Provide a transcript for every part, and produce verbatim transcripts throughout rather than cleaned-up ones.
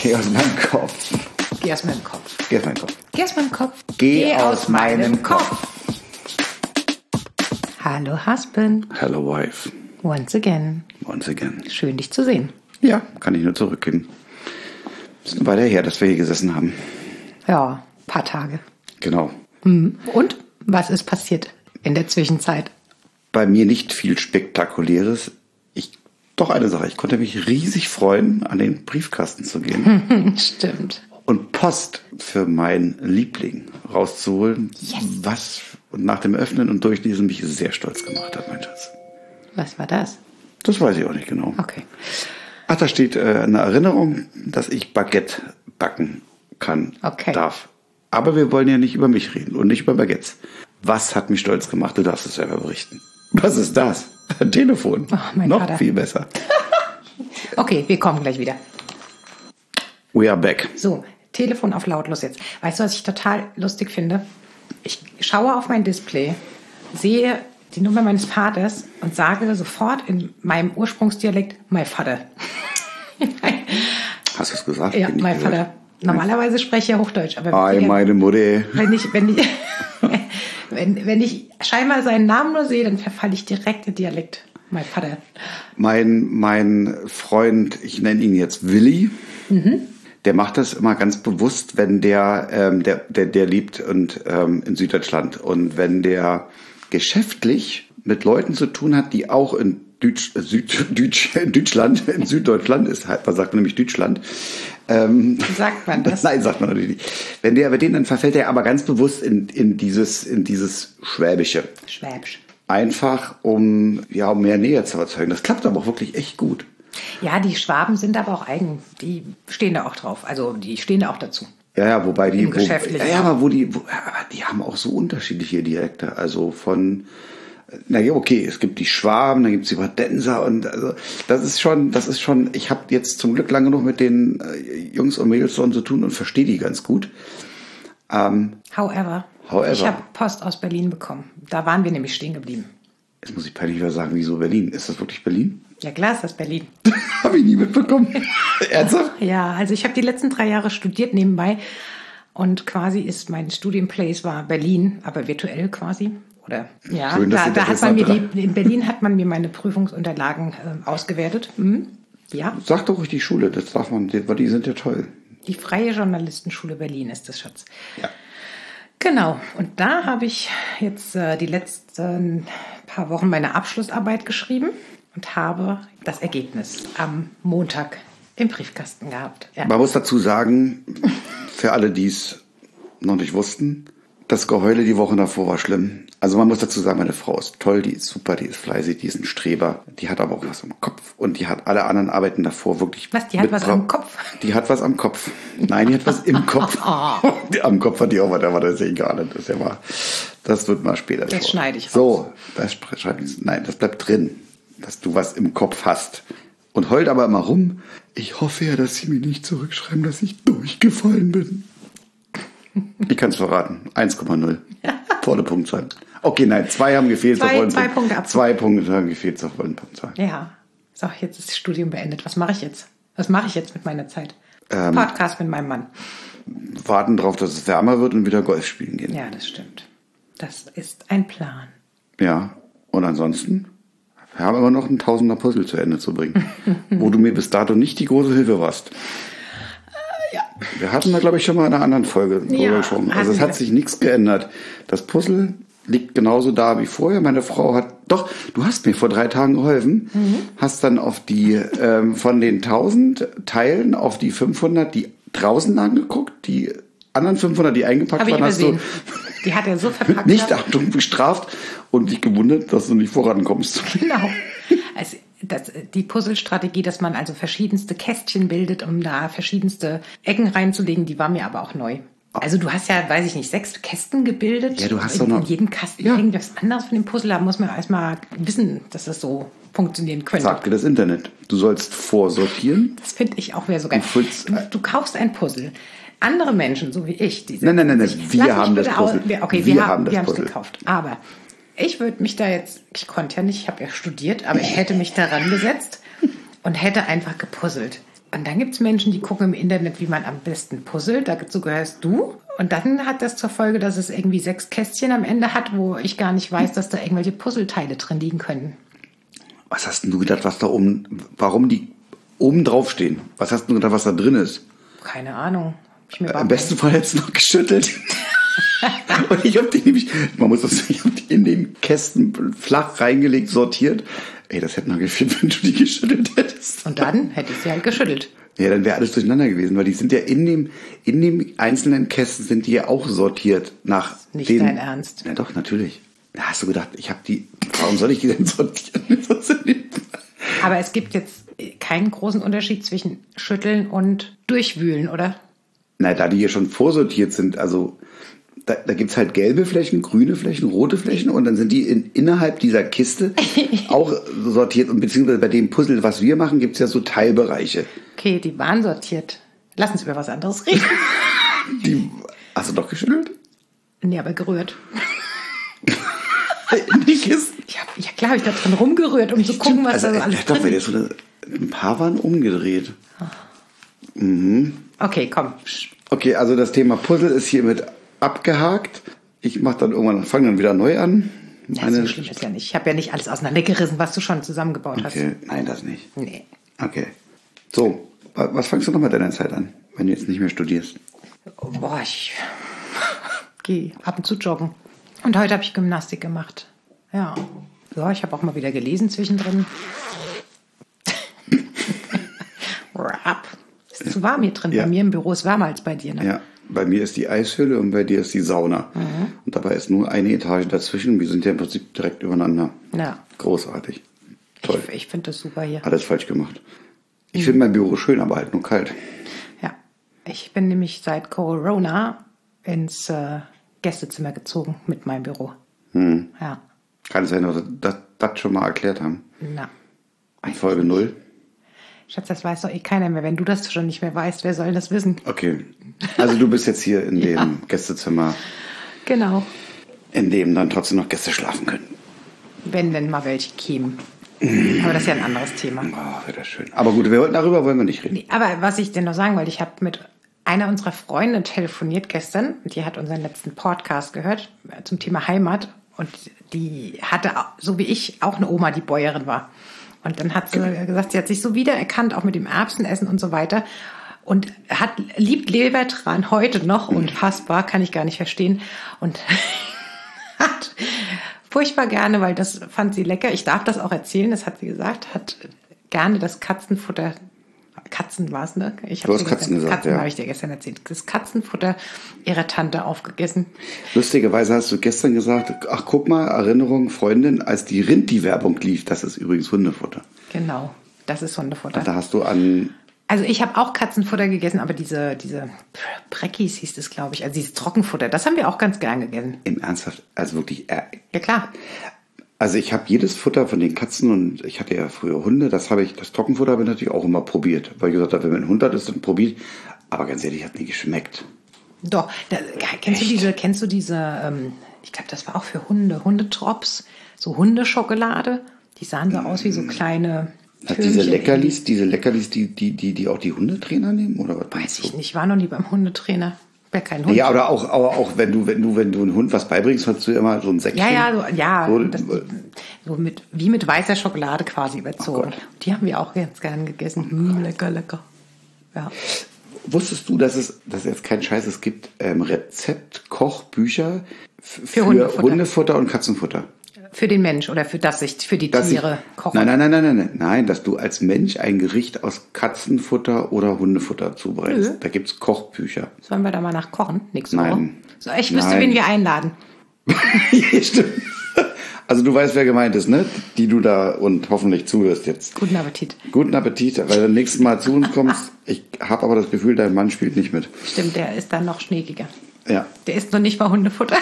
Geh aus meinem Kopf. Geh aus meinem Kopf. Geh aus meinem Kopf. Geh aus meinem Kopf. Geh, Geh aus, aus meinem Kopf. Kopf. Hallo Husband. Hello Wife. Once again. Once again. Schön, dich zu sehen. Ja, kann ich nur zurückgeben. Ist eine Weile her, dass wir hier gesessen haben. Ja, ein paar Tage. Genau. Und was ist passiert in der Zwischenzeit? Bei mir nicht viel Spektakuläres. Ich, doch eine Sache, ich konnte mich riesig freuen, an den Briefkasten zu gehen. Stimmt. Und Post für meinen Liebling rauszuholen, yes. was nach dem Öffnen und Durchlesen mich sehr stolz gemacht hat, mein Schatz. Was war das? Das weiß ich auch nicht genau. Okay. Ach, da steht äh, eine Erinnerung, dass ich Baguette backen kann, okay. darf. Aber wir wollen ja nicht über mich reden und nicht über Baguettes. Was hat mich stolz gemacht? Du darfst es selber berichten. Was ist das? Ein Telefon. Oh, mein Noch Vater. viel besser. Okay, wir kommen gleich wieder. We are back. So, Telefon auf lautlos jetzt. Weißt du, was ich total lustig finde? Ich schaue auf mein Display, sehe die Nummer meines Vaters und sage sofort in meinem Ursprungsdialekt, mein Vater. Hast du es gesagt? Ja, mein Vater. Normalerweise spreche ich ja Hochdeutsch. Aber Ei, meine Mutter. Wenn ich, wenn ich, wenn, wenn ich scheinbar seinen Namen nur sehe, dann verfalle ich direkt in Dialekt. Mein Vater. Mein, mein Freund, ich nenne ihn jetzt Willi, mhm. der macht das immer ganz bewusst, wenn der, ähm, der, der, der lebt und, ähm, in Süddeutschland. Und wenn der geschäftlich mit Leuten zu tun hat, die auch in Deutsch, Süd, Deutsch, Deutschland, in Süddeutschland ist, halt, man sagt nämlich Deutschland. Ähm, sagt man das? Nein, sagt man natürlich nicht. Wenn der bei denen, dann verfällt er aber ganz bewusst in, in dieses, in dieses Schwäbische. Schwäbisch. Einfach, um, ja, um mehr Nähe zu erzeugen. Das klappt aber auch wirklich echt gut. Ja, die Schwaben sind aber auch eigen. Die stehen da auch drauf. Also, die stehen da auch dazu. Ja, ja, wobei die, Im wo, Geschäftlichen. ja, aber wo die, wo, aber die haben auch so unterschiedliche Dialekte. Also von, na ja, okay, es gibt die Schwaben, dann gibt's die Badenser und also das ist schon, das ist schon. Ich habe jetzt zum Glück lange genug mit den äh, Jungs und Mädels zu tun und verstehe die ganz gut. Ähm, however, however, ich habe Post aus Berlin bekommen. Da waren wir nämlich stehen geblieben. Jetzt muss ich peinlich wieder sagen, wieso Berlin? Ist das wirklich Berlin? Ja klar ist das Berlin. Habe ich nie mitbekommen. Ernsthaft? Ja, also ich habe die letzten drei Jahre studiert nebenbei und quasi ist mein Studienplace war Berlin, aber virtuell quasi. Oder ja, Schön, da, da hat man mir die, in Berlin hat man mir meine Prüfungsunterlagen äh, ausgewertet. Hm? Ja. Sag doch ruhig die Schule, das darf man, die, die sind ja toll. Die Freie Journalistenschule Berlin ist das, Schatz. Ja. Genau, und da habe ich jetzt äh, die letzten paar Wochen meine Abschlussarbeit geschrieben und habe das Ergebnis am Montag im Briefkasten gehabt. Ja. Man muss dazu sagen, für alle, die es noch nicht wussten, das Geheule die Woche davor war schlimm. Also man muss dazu sagen, meine Frau ist toll, die ist super, die ist fleißig, die ist ein Streber. Die hat aber auch was am Kopf und die hat alle anderen Arbeiten davor wirklich... Was, die hat was am Kopf? Die hat was am Kopf. Nein, die hat was im Kopf. Oh. Am Kopf hat die auch was, aber das ist ja egal. Das ist ja mal, das wird mal später. Das schneide ich raus. So, das schneide ich, nein, das bleibt drin, dass du was im Kopf hast. Und heult aber immer rum. Ich hoffe ja, dass sie mir nicht zurückschreiben, dass ich durchgefallen bin. Ich kann es verraten. eins Komma null. Volle Punktzahl. Okay, nein, zwei haben gefehlt. Zwei, zur vollen zwei Punkt. Punkte ab. Zwei Punkte haben gefehlt zur vollen Punktzahl. Ja. So, jetzt ist das Studium beendet. Was mache ich jetzt? Was mache ich jetzt mit meiner Zeit? Ähm, Podcast mit meinem Mann. Warten drauf, dass es wärmer wird und wieder Golf spielen gehen. Ja, das stimmt. Das ist ein Plan. Ja, und ansonsten wir haben immer noch ein Tausender Puzzle zu Ende zu bringen, wo du mir bis dato nicht die große Hilfe warst. Ja. Wir hatten da, glaube ich, schon mal in einer anderen Folge drüber Ja, gesprochen. Also es hatten hat wir. sich nichts geändert. Das Puzzle liegt genauso da wie vorher. Meine Frau hat, doch, du hast mir vor drei Tagen geholfen, mhm. hast dann auf die, ähm, von den tausend Teilen auf die fünfhundert, die draußen lagen, geguckt, die anderen fünfhundert, die eingepackt Hab ich waren, hast du Die hat er so verpackt. nicht Achtung bestraft und dich gewundert, dass du nicht vorankommst. Genau. Also das, die Puzzlestrategie, dass man also verschiedenste Kästchen bildet, um da verschiedenste Ecken reinzulegen, die war mir aber auch neu. Also du hast ja, weiß ich nicht, sechs Kästen gebildet. Ja, du hast in, doch noch... in jedem Kasten ja. irgendwas anderes von dem Puzzle. Da muss man erstmal wissen, dass das so funktionieren könnte. Sagt dir das Internet. Du sollst vorsortieren. Das finde ich auch wieder so geil. Du, füllst, du, du kaufst ein Puzzle. Andere Menschen, so wie ich, die Nein, nein, nein, nein. sich, wir haben das Puzzle. Aus, wir, okay, wir, wir haben das wir haben es Puzzle. gekauft. Aber ich würde mich da jetzt, ich konnte ja nicht, ich habe ja studiert, aber ich hätte mich daran gesetzt und hätte einfach gepuzzelt. Und dann gibt es Menschen, die gucken im Internet, wie man am besten puzzelt. Dazu gehörst du. Und dann hat das zur Folge, dass es irgendwie sechs Kästchen am Ende hat, wo ich gar nicht weiß, dass da irgendwelche Puzzleteile drin liegen können. Was hast denn du gedacht, was da oben, warum die oben drauf stehen? Was hast du gedacht, was da drin ist? Keine Ahnung. Ich mir Am besten Fall hättest du noch geschüttelt. Und ich habe die nämlich, man muss das sagen, ich habe die in den Kästen flach reingelegt, sortiert. Ey, das hätte noch gefehlt, wenn du die geschüttelt hättest. Und dann hätte ich sie halt geschüttelt. Ja, dann wäre alles durcheinander gewesen, weil die sind ja in dem, in dem einzelnen Kästen sind die ja auch sortiert nach Nicht den, dein Ernst. Ja doch, natürlich. Da hast du gedacht, ich habe die, warum soll ich die denn sortieren? Aber es gibt jetzt keinen großen Unterschied zwischen Schütteln und Durchwühlen, oder? Na, da die hier schon vorsortiert sind, also da, da gibt's halt gelbe Flächen, grüne Flächen, rote Flächen und dann sind die in, innerhalb dieser Kiste auch sortiert und beziehungsweise bei dem Puzzle, was wir machen, gibt's ja so Teilbereiche. Okay, die waren sortiert. Lass uns über was anderes reden. Die, hast du doch geschüttelt? Nee, aber gerührt. In die Kisten? Ja, ja klar, habe ich da drin rumgerührt, um zu gucken, was also, da so alles doch, drin ist. So eine, ein paar waren umgedreht. Mhm. Okay, komm. Okay, also das Thema Puzzle ist hiermit abgehakt. Ich mache dann irgendwann, fange dann wieder neu an. Ja, so schlimm ist ja nicht. Ich habe ja nicht alles auseinandergerissen, was du schon zusammengebaut hast. Okay, nein, das nicht. Nee. Okay. So, was fangst du noch mit deiner Zeit an, wenn du jetzt nicht mehr studierst? Oh, boah, ich gehe ab und zu joggen. Und heute habe ich Gymnastik gemacht. Ja. Ja, ich habe auch mal wieder gelesen zwischendrin. Rap. Ist zu warm hier drin. Ja. Bei mir im Büro ist wärmer als bei dir, ne? Ja, bei mir ist die Eishöhle und bei dir ist die Sauna. Mhm. Und dabei ist nur eine Etage dazwischen. Wir sind ja im Prinzip direkt übereinander. Ja. Großartig. Toll. Ich, ich finde das super hier. Alles falsch gemacht. Ich mhm. finde mein Büro schön, aber halt nur kalt. Ja. Ich bin nämlich seit Corona ins äh, Gästezimmer gezogen mit meinem Büro. Hm. Ja. Kann es sein, dass wir das, das schon mal erklärt haben? Na. In Folge null? Schatz, das weiß doch eh keiner mehr. Wenn du das schon nicht mehr weißt, wer soll das wissen? Okay. Also du bist jetzt hier in dem ja. Gästezimmer. Genau. In dem dann trotzdem noch Gäste schlafen können. Wenn denn mal welche kämen. Aber das ist ja ein anderes Thema. Oh, wäre das schön. Aber gut, wir wollten darüber wollen wir nicht reden. Nee, aber was ich denn noch sagen wollte, ich habe mit einer unserer Freunde telefoniert gestern. Die hat unseren letzten Podcast gehört zum Thema Heimat. Und die hatte, so wie ich, auch eine Oma, die Bäuerin war. Und dann hat sie gesagt, sie hat sich so wiedererkannt, auch mit dem Erbsenessen und so weiter. Und hat, liebt Lebertran heute noch, unfassbar, kann ich gar nicht verstehen. Und hat furchtbar gerne, weil das fand sie lecker. Ich darf das auch erzählen, das hat sie gesagt, hat gerne das Katzenfutter, Katzen war es, ne? Ich du hast Katzen gesagt, Katzen ja. habe ich dir gestern erzählt. Das Katzenfutter ihrer Tante aufgegessen. Lustigerweise hast du gestern gesagt, ach guck mal, Erinnerung, Freundin, als die Rind die Werbung lief, das ist übrigens Hundefutter. Genau, das ist Hundefutter. Und da hast du an... Also ich habe auch Katzenfutter gegessen, aber diese, diese Breckis hieß es, glaube ich, also dieses Trockenfutter, das haben wir auch ganz gern gegessen. Im Ernsthaft, also wirklich... Äh, ja klar. Also ich habe jedes Futter von den Katzen und ich hatte ja früher Hunde, das habe ich, das Trockenfutter habe ich natürlich auch immer probiert. Weil ich gesagt habe, wenn man einen Hund hat, ist dann probiert. Aber ganz ehrlich, hat nie geschmeckt. Doch, da, kennst Echt? du diese, kennst du diese, ähm, ich glaube, das war auch für Hunde, Hundetrops, so Hundeschokolade. Die sahen so aus wie so kleine Hat diese Leckerlis, diese Leckerlis, die, die, die, die auch die Hundetrainer nehmen? Oder was? Weiß ich nicht, ich war noch nie beim Hundetrainer. Wer kein Hund. Ja, oder auch, aber auch wenn du, wenn du, wenn du einen Hund was beibringst, hast du immer so ein Säckchen. Ja, ja, so, ja, so, das, so mit, wie mit weißer Schokolade quasi überzogen. Oh die haben wir auch ganz gern gegessen. Hm, lecker, lecker. Ja. Wusstest du, dass es, dass es jetzt kein Scheiß, es gibt ähm, Rezept-Kochbücher für, für Hundefutter. Hundefutter und Katzenfutter? Für den Mensch oder für das ich für die dass Tiere ich, kochen? Nein, nein, nein, nein, nein, nein, nein, dass du als Mensch ein Gericht aus Katzenfutter oder Hundefutter zubereitest. Nö. Da gibt's Kochbücher. Sollen wir da mal nach kochen? Nächste Nein. Woche? So, ich wüsste, nein. wen wir einladen. Stimmt. Also du weißt, wer gemeint ist, ne? Die du da und hoffentlich zuhörst jetzt. Guten Appetit. Guten Appetit, weil du nächstes Mal zu uns kommst. Ich habe aber das Gefühl, dein Mann spielt nicht mit. Stimmt, der ist dann noch schneekiger. Ja. Der isst noch nicht mal Hundefutter.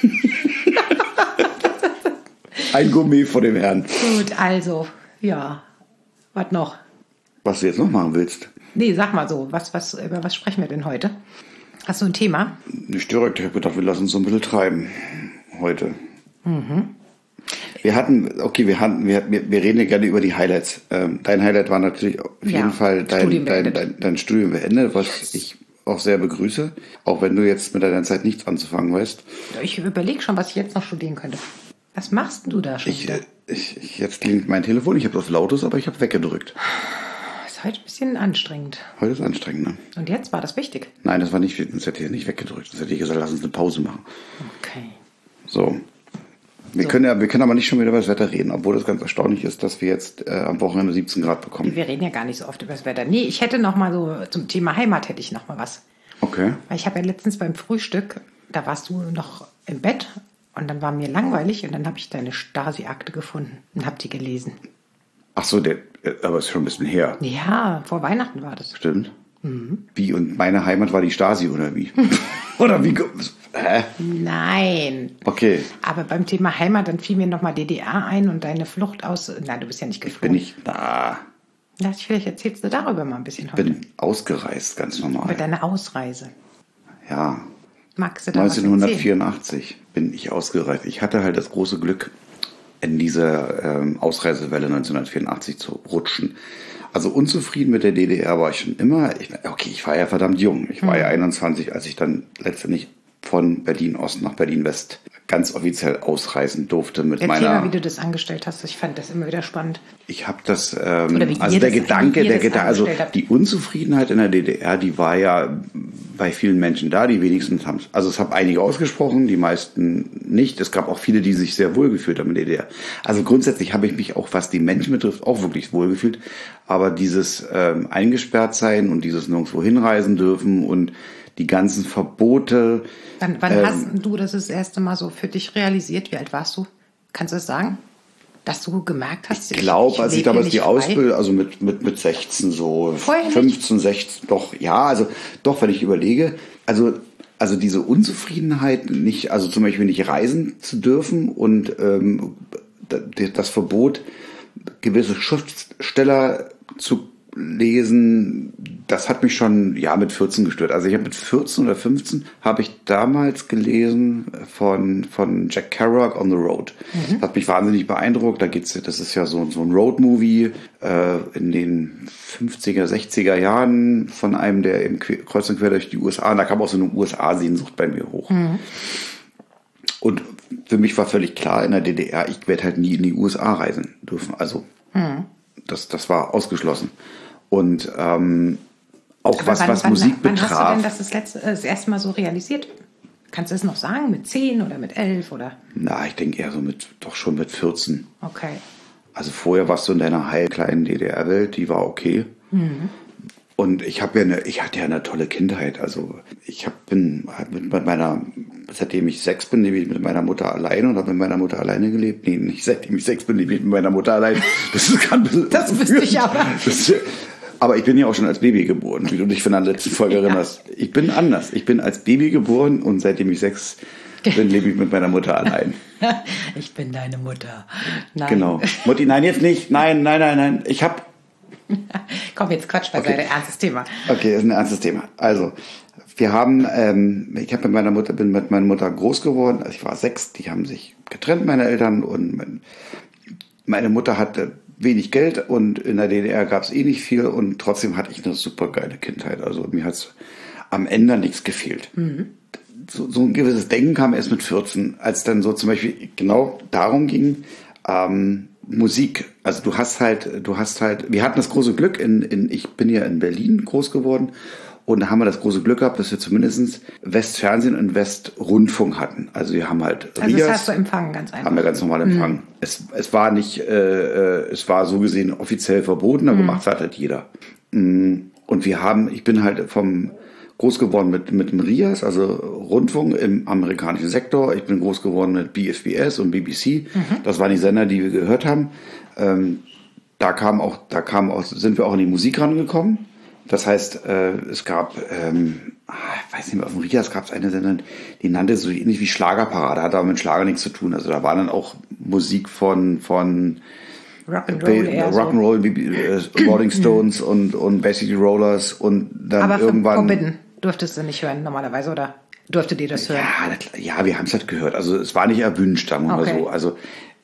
Ein Gourmet vor dem Herrn. Gut, also, ja. Was noch? Was du jetzt noch machen willst? Nee, sag mal so. Was, was, über was sprechen wir denn heute? Hast du ein Thema? Nicht direkt. Ich habe gedacht, wir lassen uns so ein bisschen treiben. Heute. Mhm. Wir hatten, okay, wir hatten, wir, wir, wir reden ja gerne über die Highlights. Ähm, dein Highlight war natürlich auf jeden Ja, Fall dein Studium dein, beendet. dein, dein Studium beendet, was Yes. ich auch sehr begrüße. Auch wenn du jetzt mit deiner Zeit nichts anzufangen weißt. Ich überlege schon, was ich jetzt noch studieren könnte. Was machst denn du da schon Ich, wieder? äh, ich, ich, jetzt klingt mein Telefon, ich habe auf lautes, aber ich habe weggedrückt. Ist heute ein bisschen anstrengend. Heute ist anstrengend, ne? Und jetzt war das wichtig. Nein, das war nicht, das hätte ich nicht weggedrückt. Das hätte ich gesagt, lass uns eine Pause machen. Okay. So. Wir So. können ja, wir können aber nicht schon wieder über das Wetter reden, obwohl das ganz erstaunlich ist, dass wir jetzt äh, am Wochenende siebzehn Grad bekommen. Wir reden ja gar nicht so oft über das Wetter. Nee, ich hätte noch mal so zum Thema Heimat hätte ich noch mal was. Okay. Weil ich habe ja letztens beim Frühstück, da warst du noch im Bett und dann war mir langweilig und dann habe ich deine Stasi-Akte gefunden und habe die gelesen. Ach so, der, äh, aber ist schon ein bisschen her. Ja, vor Weihnachten war das. Stimmt. Wie, und meine Heimat war die Stasi, oder wie? Oder wie? Hä? Nein. Okay. Aber beim Thema Heimat, dann fiel mir noch mal D D R ein und deine Flucht aus... Nein, du bist ja nicht geflogen. Bin ich, na, Na, vielleicht erzählst du darüber mal ein bisschen heute. bin ausgereist, ganz Über normal. deine Ausreise. Ja, Magst du da was erzählen? neunzehnhundertvierundachtzig bin ich ausgereist. Ich hatte halt das große Glück, in diese ähm, Ausreisewelle neunzehnhundertvierundachtzig zu rutschen. Also unzufrieden mit der D D R war ich schon immer. Ich, okay, ich war ja verdammt jung. Ich war Mhm. ja einundzwanzig, als ich dann letztendlich von Berlin-Ost nach Berlin-West ganz offiziell ausreisen durfte mit Erzähl meiner... mal, wie du das angestellt hast. Ich fand das immer wieder spannend. Ich habe das, ähm, Oder wie also ihr der das- Gedanke, wie ihr der das Gedanke, also angestellt habt. die Unzufriedenheit in der D D R, die war ja bei vielen Menschen da, die wenigsten haben es. Also es haben einige ausgesprochen, die meisten nicht. Es gab auch viele, die sich sehr wohl gefühlt haben in der D D R. Also grundsätzlich habe ich mich auch, was die Menschen betrifft, auch wirklich wohl gefühlt. Aber dieses ähm, eingesperrt sein und dieses nirgendwo hinreisen dürfen und die ganzen Verbote. Wann, wann Ähm, hast du das das erste Mal so für dich realisiert? Wie alt warst du? Kannst du das sagen? Dass du gemerkt hast, Ich glaube, als ich lebe hier damals nicht die frei? Ausbildung, also mit, mit, mit sechzehn so, Vorher nicht? fünfzehn, sechzehn, doch, ja, also doch, wenn ich überlege, also, also diese Unzufriedenheit, nicht, also zum Beispiel nicht reisen zu dürfen und ähm, d- das Verbot, gewisse Schriftsteller zu lesen, das hat mich schon, ja, mit vierzehn gestört. Also ich habe mit vierzehn oder fünfzehn habe ich damals gelesen von, von Jack Kerouac On the Road. Das hat mich wahnsinnig beeindruckt. Da geht's, das ist ja so, so ein Road-Movie äh, in den fünfziger, sechziger Jahren von einem, der im Que- kreuz und quer durch die U S A, und da kam auch so eine U S A-Sehnsucht bei mir hoch. Und für mich war völlig klar in der D D R, ich werde halt nie in die U S A reisen dürfen. Also das, das war ausgeschlossen. Und ähm, auch Aber was, wann, was wann, Musik wann hast du betraf. denn das das, letzte, äh, das erste Mal so realisiert? Kannst du es noch sagen? Mit zehn oder mit elf oder? Na, ich denke eher so mit, doch schon mit vierzehn. Okay. Also vorher warst du in deiner heil kleinen D D R-Welt, die war okay. Und ich habe ja eine, ich hatte ja eine tolle Kindheit. Also ich hab, bin halt mit meiner, seitdem ich sechs bin, lebe ich mit meiner Mutter alleine und habe mit meiner Mutter alleine gelebt. Nee, nicht seitdem ich sechs bin, lebe ich mit meiner Mutter alleine. Das ist ganz Das wüsste ich aber. Das, aber ich bin ja auch schon als Baby geboren, wie du dich von der letzten Folge Ja. erinnerst. Ich bin anders. Ich bin als Baby geboren und seitdem ich sechs bin, lebe ich mit meiner Mutter allein. Ich bin deine Mutter. Nein. Genau. Mutti, nein, jetzt nicht. Nein, nein, nein, nein. Ich habe Komm, jetzt Quatsch beiseite. Okay. Ernstes Thema. Okay, das ist ein ernstes Thema. Also, wir haben, ähm, ich habe mit meiner Mutter, bin mit meiner Mutter groß geworden. Also ich war sechs, die haben sich getrennt, meine Eltern. Und mein, meine Mutter hatte wenig Geld und in der D D R gab es eh nicht viel. Und trotzdem hatte ich eine super geile Kindheit. Also mir hat am Ende nichts gefehlt. So, so ein gewisses Denken kam erst mit vierzehn, als dann so zum Beispiel genau darum ging, ähm, Musik. Also du hast halt, du hast halt, wir hatten das große Glück, in, in, ich bin ja in Berlin groß geworden und da haben wir das große Glück gehabt, dass wir zumindest Westfernsehen und Westrundfunk hatten. Also wir haben halt Also das Rias, hast du empfangen, ganz einfach. haben wir ganz normal empfangen. Es, es war nicht, äh, äh, es war so gesehen offiziell verboten, aber gemacht hat halt jeder. Mm, Und wir haben, ich bin halt vom groß geworden mit, mit dem Rias, also Rundfunk im amerikanischen Sektor. Ich bin groß geworden mit B S B S und B B C. Das waren die Sender, die wir gehört haben. Ähm, da kam auch, da kam auch, sind wir auch in die Musik rangekommen. Das heißt, äh, es gab, ähm, ich weiß nicht mehr, auf dem Rias gab es eine Sendung, die nannte so ähnlich wie Schlagerparade, hat aber mit Schlager nichts zu tun. Also da war dann auch Musik von, von Rock'n'Roll eher so. Rock'n'Roll, B B, äh, Rolling Stones und, und Bay City Rollers und dann Aber irgendwann. Forbidden durftest du nicht hören normalerweise, oder durfte dir das hören? Ja, na klar, ja, wir haben es halt gehört. Also es war nicht erwünscht, sagen wir Okay. mal so. Also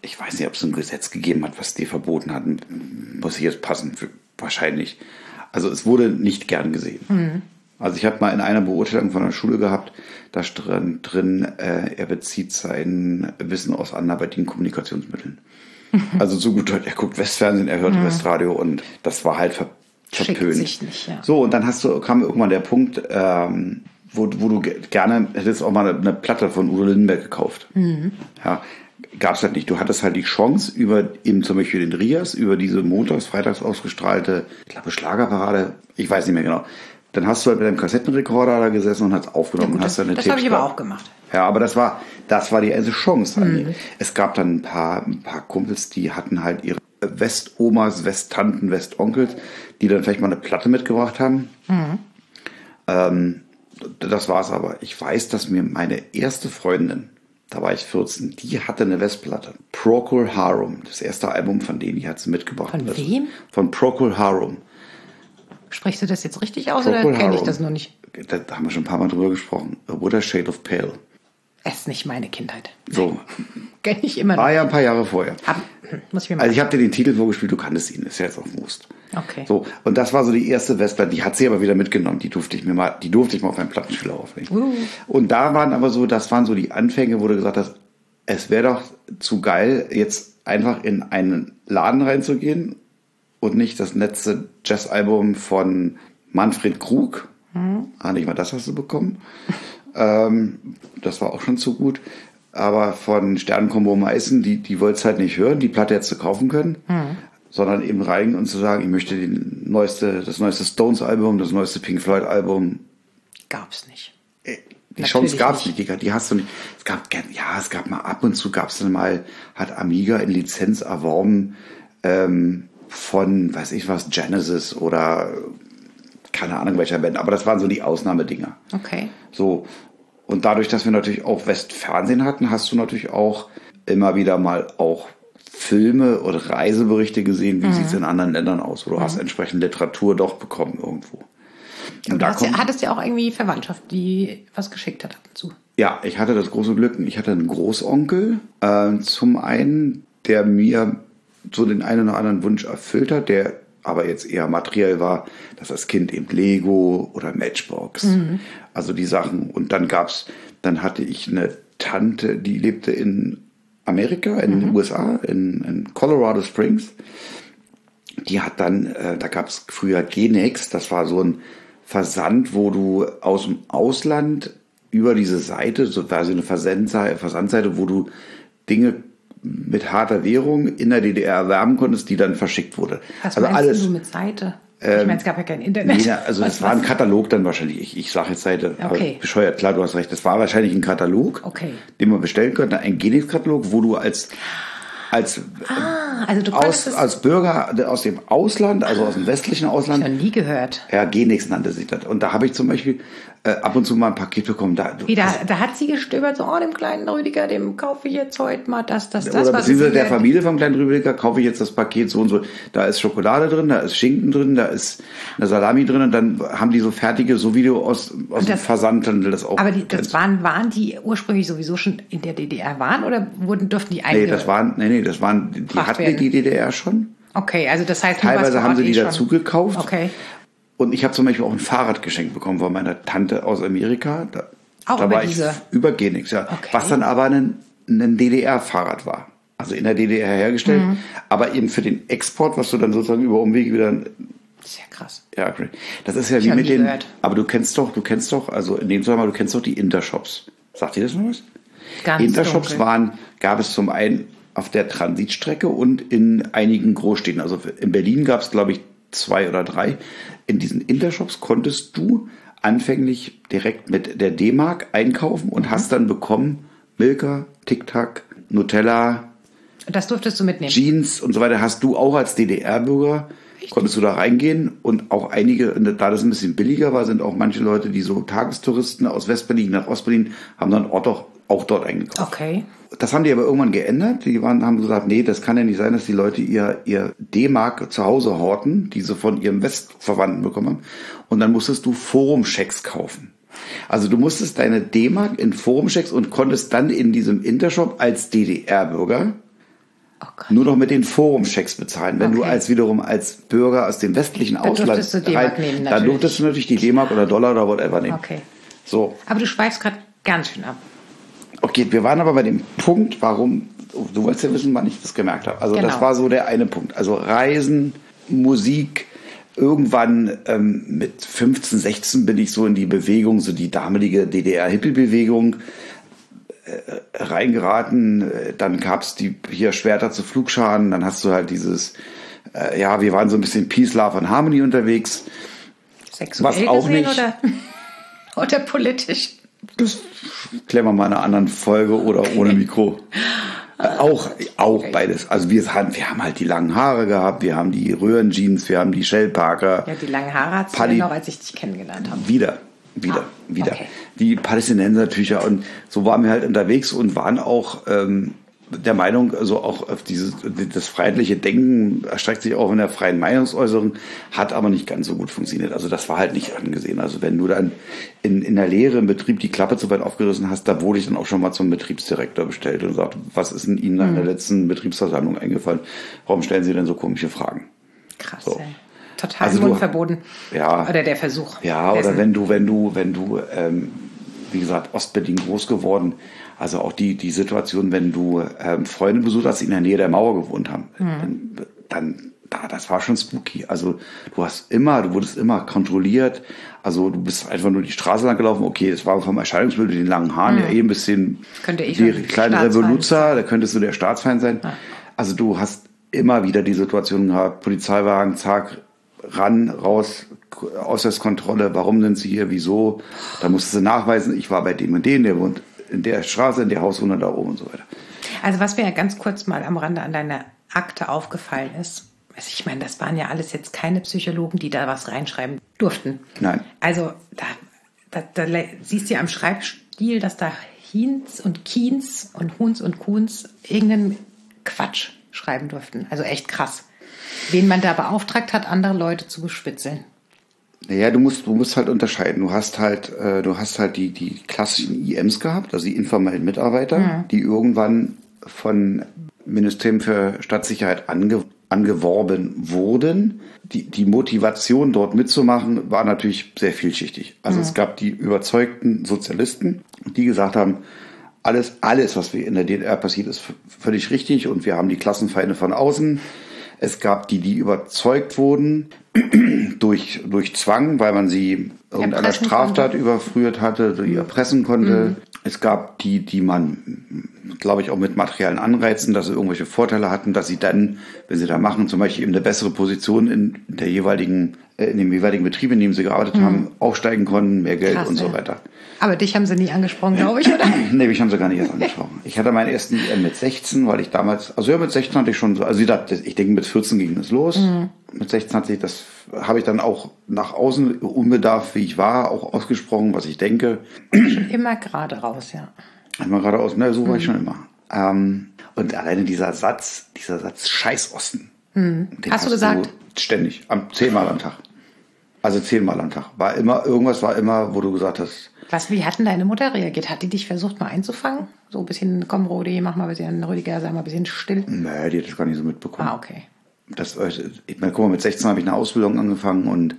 ich weiß nicht, ob es ein Gesetz gegeben hat, was die verboten hatten. Muss ich jetzt passen? Wahrscheinlich. Also es wurde nicht gern gesehen. Mhm. Also ich habe mal in einer Beurteilung von der Schule gehabt, da stand drin, äh, er bezieht sein Wissen aus anderweitigen Kommunikationsmitteln. Mhm. Also so gut, er guckt Westfernsehen, er hört mhm. Westradio und das war halt ver verpönt. Sich nicht, ja. So, und dann hast du, kam irgendwann der Punkt, ähm, wo, wo du gerne hättest auch mal eine, eine Platte von Udo Lindenberg gekauft. Mhm. Ja, gab es halt nicht. Du hattest halt die Chance über eben zum Beispiel den Rias, über diese montags, freitags ausgestrahlte, ich glaube Schlagerparade, ich weiß nicht mehr genau. Dann hast du halt mit deinem Kassettenrekorder da gesessen und hast aufgenommen. Ja, gut, und hast das deine das habe ich aber auch gemacht. Ja, aber das war, das war die erste Chance. Mhm. Es gab dann ein paar, ein paar Kumpels, die hatten halt ihre Westomas, Westtanten, Westonkels, die dann vielleicht mal eine Platte mitgebracht haben. Mhm. Ähm, das war's aber. Ich weiß, dass mir meine erste Freundin, da war ich vierzehn, die hatte eine Westplatte. Procol Harum, das erste Album von denen, die hat sie mitgebracht. Von wem? Von Procol Harum. Sprichst du das jetzt richtig aus Procol oder kenne ich das nur nicht? Da, da haben wir schon ein paar Mal drüber gesprochen. A What a Shade of Pale. Es ist nicht meine Kindheit. So. Kenne ich immer noch. War ja ein paar Jahre vorher. Hab, muss ich mir mal also ich habe dir den Titel vorgespielt, du kanntest ihn, ist ja jetzt auf Most. Okay. So, und das war so die erste Westplatte, die hat sie aber wieder mitgenommen, die durfte ich mir mal, die durfte ich mal auf meinen Plattenspieler auflegen. Uh. Und da waren aber so, das waren so die Anfänge, wo du gesagt hast, es wäre doch zu geil, jetzt einfach in einen Laden reinzugehen und nicht das letzte Jazzalbum von Manfred Krug. Mhm. Ah, nicht mal das hast du bekommen. ähm, das war auch schon zu gut. Aber von Sternenkombo Meißen, die, die wollt's halt nicht hören, die Platte hättest du kaufen können, mhm. sondern eben rein und zu sagen, ich möchte den neueste, das neueste Stones-Album, das neueste Pink Floyd-Album. Gab's nicht. Die Natürlich Chance gab's nicht. nicht, die, die hast du nicht. Es gab, ja, es gab mal ab und zu gab's dann mal, hat Amiga in Lizenz erworben, ähm, von, weiß ich was, Genesis oder keine Ahnung welcher Band, aber das waren so die Ausnahmedinger. Okay. So. Und dadurch, dass wir natürlich auch Westfernsehen hatten, hast du natürlich auch immer wieder mal auch Filme oder Reiseberichte gesehen, wie mhm. sieht es in anderen Ländern aus. Oder du mhm. hast entsprechend Literatur doch bekommen irgendwo. Und, und da hast kommt, hattest ja auch irgendwie Verwandtschaft, die was geschickt hat ab und zu. Ja, ich hatte das große Glück. Ich hatte einen Großonkel, äh, zum einen, der mir so den einen oder anderen Wunsch erfüllt hat, der aber jetzt eher materiell war, dass das Kind eben Lego oder Matchbox, mhm. also die Sachen. Und dann gab's, dann hatte ich eine Tante, die lebte in Amerika, in mhm. den U S A, in, in Colorado Springs. Die hat dann, äh, da gab's früher Genex, das war so ein Versand, wo du aus dem Ausland über diese Seite, so quasi eine Versandseite, Versandseite, wo du Dinge mit harter Währung in der D D R erwerben konntest, die dann verschickt wurde. Was also meinst alles, du mit Seite? Ähm, ich meine, es gab ja kein Internet. Nee, also was, das war ein Katalog dann wahrscheinlich. Ich, ich sage jetzt Seite, okay. aber bescheuert, klar, du hast recht. Das war wahrscheinlich ein Katalog, okay. den man bestellen konnte, ein Genex-Katalog, wo du als als, ah, also du aus, als Bürger aus dem Ausland, also aus dem westlichen Ausland. Ich habe nie gehört. Ja, Genex nannte sich das. Und da habe ich zum Beispiel äh, ab und zu mal ein Paket bekommen. Da, Wie, da, da hat sie gestöbert, so, oh, dem kleinen Rüdiger, dem kaufe ich jetzt heute mal das, das, das. Oder beziehungsweise der Familie vom kleinen Rüdiger kaufe ich jetzt das Paket so und so. Da ist Schokolade drin, da ist Schinken drin, da ist eine Salami drin und dann haben die so fertige, so Video aus, aus dem Versandhandel das auch. Aber die, das waren, waren die ursprünglich sowieso schon in der D D R waren oder wurden, durften die einige? Nee, das waren, nee, nee, das waren, die hatten die D D R schon. Okay, also das heißt, teilweise haben sie die dazu gekauft. Okay. Und ich habe zum Beispiel auch ein Fahrrad geschenkt bekommen von meiner Tante aus Amerika. Da, auch da über war diese? ich über Genex, ja. Okay. Was dann aber ein, ein D D R-Fahrrad war. Also in der D D R hergestellt. Mhm. Aber eben für den Export, was du dann sozusagen über Umwege wieder... Das ist ja krass. Ja, great. Das ist ja ich wie mit den... Gehört. Aber du kennst doch, du kennst doch, also in dem Zusammenhang, du kennst doch die Intershops. Sagt dir das noch was? Ganz Intershops dunkel. waren, gab es zum einen auf der Transitstrecke und in einigen Großstädten. Also in Berlin gab es, glaube ich, zwei oder drei. In diesen Intershops konntest du anfänglich direkt mit der D-Mark einkaufen und mhm. hast dann bekommen Milka, Tic Tac, Nutella. Das durftest du mitnehmen. Jeans und so weiter. Hast du auch als D D R-Bürger, konntest du da reingehen und auch einige, da das ein bisschen billiger war, sind auch manche Leute, die so Tagestouristen aus Westberlin nach Ostberlin, haben dann Ort auch, auch dort eingekauft. Okay. Das haben die aber irgendwann geändert. Die waren, haben gesagt, nee, das kann ja nicht sein, dass die Leute ihr, ihr D-Mark zu Hause horten, die sie von ihrem Westverwandten bekommen haben. Und dann musstest du Forum-Schecks kaufen. Also du musstest deine D-Mark in Forum-Schecks und konntest dann in diesem Intershop als D D R-Bürger Oh Gott. Nur noch mit den Forumchecks bezahlen. Wenn Okay. du als wiederum als Bürger aus dem westlichen Dann Ausland durftest du D-Mark nehmen, dann natürlich. durftest du natürlich die D-Mark oder Dollar oder whatever nehmen. Okay. So, Aber du schweifst gerade ganz schön ab. okay, wir waren aber bei dem Punkt, warum, du wolltest ja wissen, wann ich das gemerkt habe. Also Genau. das war so der eine Punkt. Also Reisen, Musik, irgendwann ähm, mit fünfzehn, sechzehn bin ich so in die Bewegung, so die damalige D D R-Hippie-Bewegung äh, reingeraten. Äh, Dann gab's die hier Schwerter zu Flugscharen, dann hast du halt dieses, äh, ja, wir waren so ein bisschen Peace, Love and Harmony unterwegs. Sexuell Was auch gesehen nicht. Oder, oder politisch? Das klären wir mal in einer anderen Folge oder ohne Mikro. Äh, auch auch Okay. beides. Also wir haben, wir haben halt die langen Haare gehabt, wir haben die Röhrenjeans, wir haben die Shell Parker. Ja, die langen Haare hattest du Paddy- ja noch, als ich dich kennengelernt habe. Wieder, wieder, Ah, wieder. okay. Die Palästinensertücher und so waren wir halt unterwegs und waren auch ähm, der Meinung, also auch auf dieses, das freiheitliche Denken erstreckt sich auch in der freien Meinungsäußerung, hat aber nicht ganz so gut funktioniert. Also das war halt nicht angesehen. Also wenn du dann in, in der Lehre im Betrieb die Klappe zu weit aufgerissen hast, da wurde ich dann auch schon mal zum Betriebsdirektor bestellt und sagt, was ist denn Ihnen nach Mhm. der letzten Betriebsversammlung eingefallen? Warum stellen Sie denn so komische Fragen? Krass, So. ey. Total Also du- mundverboten. Ja. Oder der Versuch. Ja, oder dessen. wenn du, wenn du, wenn du, ähm, wie gesagt, Ostberlin groß geworden, also auch die, die Situation, wenn du ähm, Freunde besucht hast, die in der Nähe der Mauer gewohnt haben, dann, dann, da, das war schon spooky. Also du hast immer, du wurdest immer kontrolliert. Also du bist einfach nur die Straße lang gelaufen. Okay, das war vom Erscheinungsbild mit den langen Haaren ja eben ein bisschen Könnte ich die ein kleine Staatsfeind Revoluzer, da könntest du der Staatsfeind sein. Also du hast immer wieder die Situation gehabt, Polizeiwagen, zack, ran, raus, Ausweiskontrolle, warum sind Sie hier, wieso? Da musstest du nachweisen, ich war bei dem und dem, der wohnt in der Straße, in der Hausnummer da oben und so weiter. Also was mir ja ganz kurz mal am Rande an deiner Akte aufgefallen ist, also ich meine, das waren ja alles jetzt keine Psychologen, die da was reinschreiben durften. Nein. Also da, da, da le- siehst du ja am Schreibstil, dass da Hinz und Kiens und Huns und Kuhns irgendeinen Quatsch schreiben durften. Also echt krass. Wen man da beauftragt hat, andere Leute zu bespitzeln. Naja, du musst, du musst halt unterscheiden. Du hast halt, äh, du hast halt die, die klassischen I Ms gehabt, also die informellen Mitarbeiter, die irgendwann von Ministerium für Stadtsicherheit ange, angeworben wurden. Die, die Motivation, dort mitzumachen, war natürlich sehr vielschichtig. Also es gab die überzeugten Sozialisten, die gesagt haben, alles, alles, was in der D D R passiert, ist v- völlig richtig und wir haben die Klassenfeinde von außen. Es gab die, die überzeugt wurden durch, durch Zwang, weil man sie irgendeiner Erpressen Straftat konnte. überführt hatte, die erpressen konnte. Es gab die, die man, glaube ich, auch mit materiellen Anreizen, dass sie irgendwelche Vorteile hatten, dass sie dann, wenn sie da machen, zum Beispiel eben eine bessere Position in der jeweiligen, äh, in dem jeweiligen Betrieb, in dem sie gearbeitet haben, aufsteigen konnten, mehr Geld Krass, und so ja. weiter. Aber dich haben sie nie angesprochen, glaube ich, oder? Nee, mich haben sie gar nicht erst angesprochen. Ich hatte meinen ersten I M mit sechzehn, weil ich damals, also ja, mit sechzehn hatte ich schon so, also wie gesagt, ich denke, mit vierzehn ging das los. Mit sechzehn hatte ich das, habe ich dann auch nach außen, unbedarft wie ich war, auch ausgesprochen, was ich denke. Immer gerade raus, ja. Einmal gerade aus, ne, so war ich schon immer. Ähm, und alleine dieser Satz, dieser Satz Scheiß Osten. Den Hast du gesagt? ständig, am, zehnmal am Tag. Also zehnmal am Tag. War immer, irgendwas war immer, wo du gesagt hast, Was, wie hat denn deine Mutter reagiert? Hat die dich versucht, mal einzufangen? So ein bisschen, komm, Rudi, mach mal ein bisschen, Rüdiger, sei mal ein bisschen still. nee, die hat das gar nicht so mitbekommen. Ah, okay. Das, ich meine, guck mal, mit sechzehn habe ich eine Ausbildung angefangen und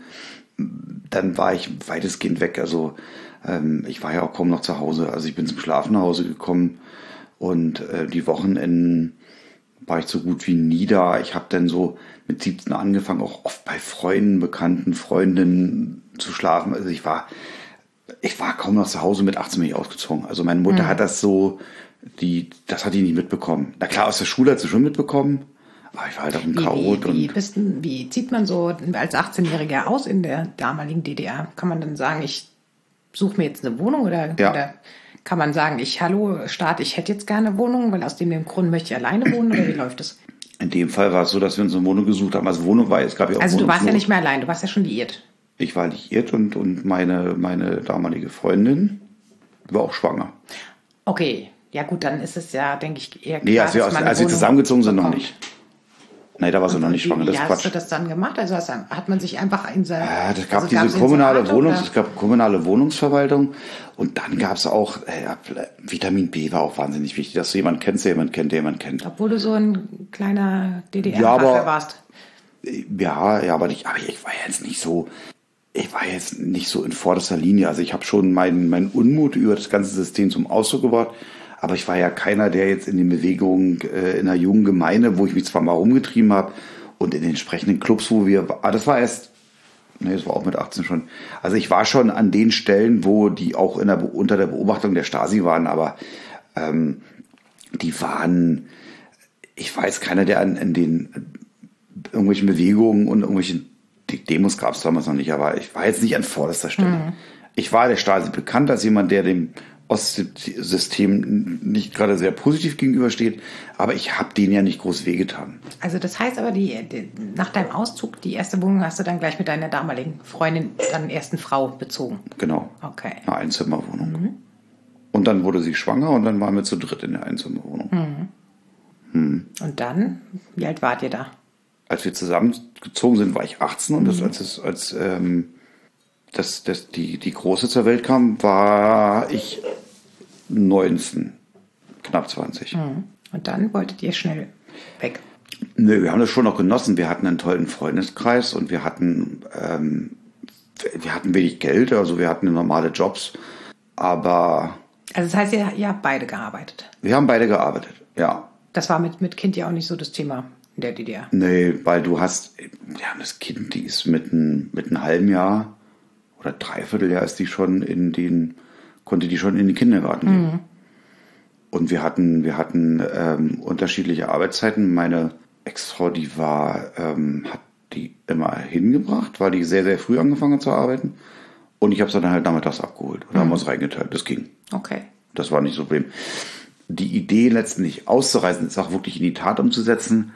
dann war ich weitestgehend weg. Also ähm, ich war ja auch kaum noch zu Hause. Also ich bin zum Schlafen nach Hause gekommen und äh, die Wochenenden war ich so gut wie nie da. Ich habe dann so mit siebzehn angefangen, auch oft bei Freunden, Bekannten, Freundinnen zu schlafen. Also ich war, ich war kaum noch zu Hause, mit achtzehn bin ich ausgezogen. Also meine Mutter hat das so, die, das hat die nicht mitbekommen. Na klar, aus der Schule hat sie schon mitbekommen. Aber ich war halt auch ein Wie, Chaot wie, wie, und bist, du- wie zieht man so als achtzehnjähriger aus in der damaligen D D R? Kann man dann sagen, ich suche mir jetzt eine Wohnung oder, Ja. oder kann man sagen, ich, hallo Staat, ich hätte jetzt gerne eine Wohnung, weil aus dem, dem Grund möchte ich alleine wohnen oder wie läuft das? in dem Fall war es so, dass wir uns eine Wohnung gesucht haben. Also Wohnung war, es gab ja auch Also du warst ja Wohnungsnot. nicht mehr allein, du warst ja schon liiert. Ich war liiert und, und meine, meine damalige Freundin war auch schwanger. Okay, ja gut, dann ist es ja, denke ich, eher klar, Nee, als, wir, dass als, man eine als wir Wohnung zusammengezogen sind, noch bekommt. nicht. Nee, da war sie noch nicht schwanger. Wie, Das wie ist hast Quatsch. du das dann gemacht? Also hast, hat man sich einfach in sein... Ja, das gab also diese kommunale Inserate, Wohnung, oder? es gab kommunale Wohnungsverwaltung und dann gab es auch, äh, Vitamin B war auch wahnsinnig wichtig, dass du jemanden kennst, der jemanden kennt, der jemanden kennt. Obwohl du so ein kleiner D D Ja, aber- R-Rache warst. Ja, ja, aber, nicht, aber ich war jetzt nicht so, ich war jetzt nicht so in vorderster Linie. Also ich habe schon meinen meinen Unmut über das ganze System zum Ausdruck gebracht, aber ich war ja keiner, der jetzt in den Bewegungen äh, in einer jungen Gemeinde, wo ich mich zwar mal rumgetrieben habe und in den entsprechenden Clubs, wo wir, ah, das war erst, nee, das war auch mit achtzehn schon. Also ich war schon an den Stellen, wo die auch in der, unter der Beobachtung der Stasi waren, aber ähm, die waren, ich weiß, keiner, der an, an den irgendwelchen Bewegungen und irgendwelchen die Demos gab es damals noch nicht, aber ich war jetzt nicht an vorderster Stelle. Mhm. Ich war der Stasi bekannt als jemand, der dem Ostsystem nicht gerade sehr positiv gegenübersteht, aber ich habe denen ja nicht groß wehgetan. Also das heißt aber, die, die, nach deinem Auszug, die erste Wohnung hast du dann gleich mit deiner damaligen Freundin, dann ersten Frau bezogen? Genau. Okay. Eine Einzimmerwohnung. Mhm. Und dann wurde sie schwanger und dann waren wir zu dritt in der Einzimmerwohnung. Mhm. Mhm. Und dann, wie alt wart ihr da? Als wir zusammengezogen sind, war ich achtzehn und das, als, es, als ähm, das, das, die, die Große zur Welt kam, war ich neunzehn, knapp zwanzig. Und dann wolltet ihr schnell weg? Nö, wir haben das schon noch genossen. Wir hatten einen tollen Freundeskreis und wir hatten, ähm, wir hatten wenig Geld, also wir hatten normale Jobs, aber... Also das heißt, ihr, ihr habt beide gearbeitet? Wir haben beide gearbeitet, ja. Das war mit, mit Kind ja auch nicht so das Thema in der D D R. Nee, weil du hast, ja, das Kind, die ist mit, ein, mit einem halben Jahr oder Dreivierteljahr ist die schon in den, konnte die schon in den Kindergarten gehen. Mhm. Und wir hatten, wir hatten ähm, unterschiedliche Arbeitszeiten. Meine Ex-Frau, die war, ähm, hat die immer hingebracht, weil die sehr, sehr früh angefangen hat zu arbeiten. Und ich habe sie dann halt nachmittags abgeholt. Und mhm. haben wir uns reingeteilt. Das ging. Okay. Das war nicht so ein Problem. Die Idee letztendlich auszureisen, ist auch wirklich in die Tat umzusetzen.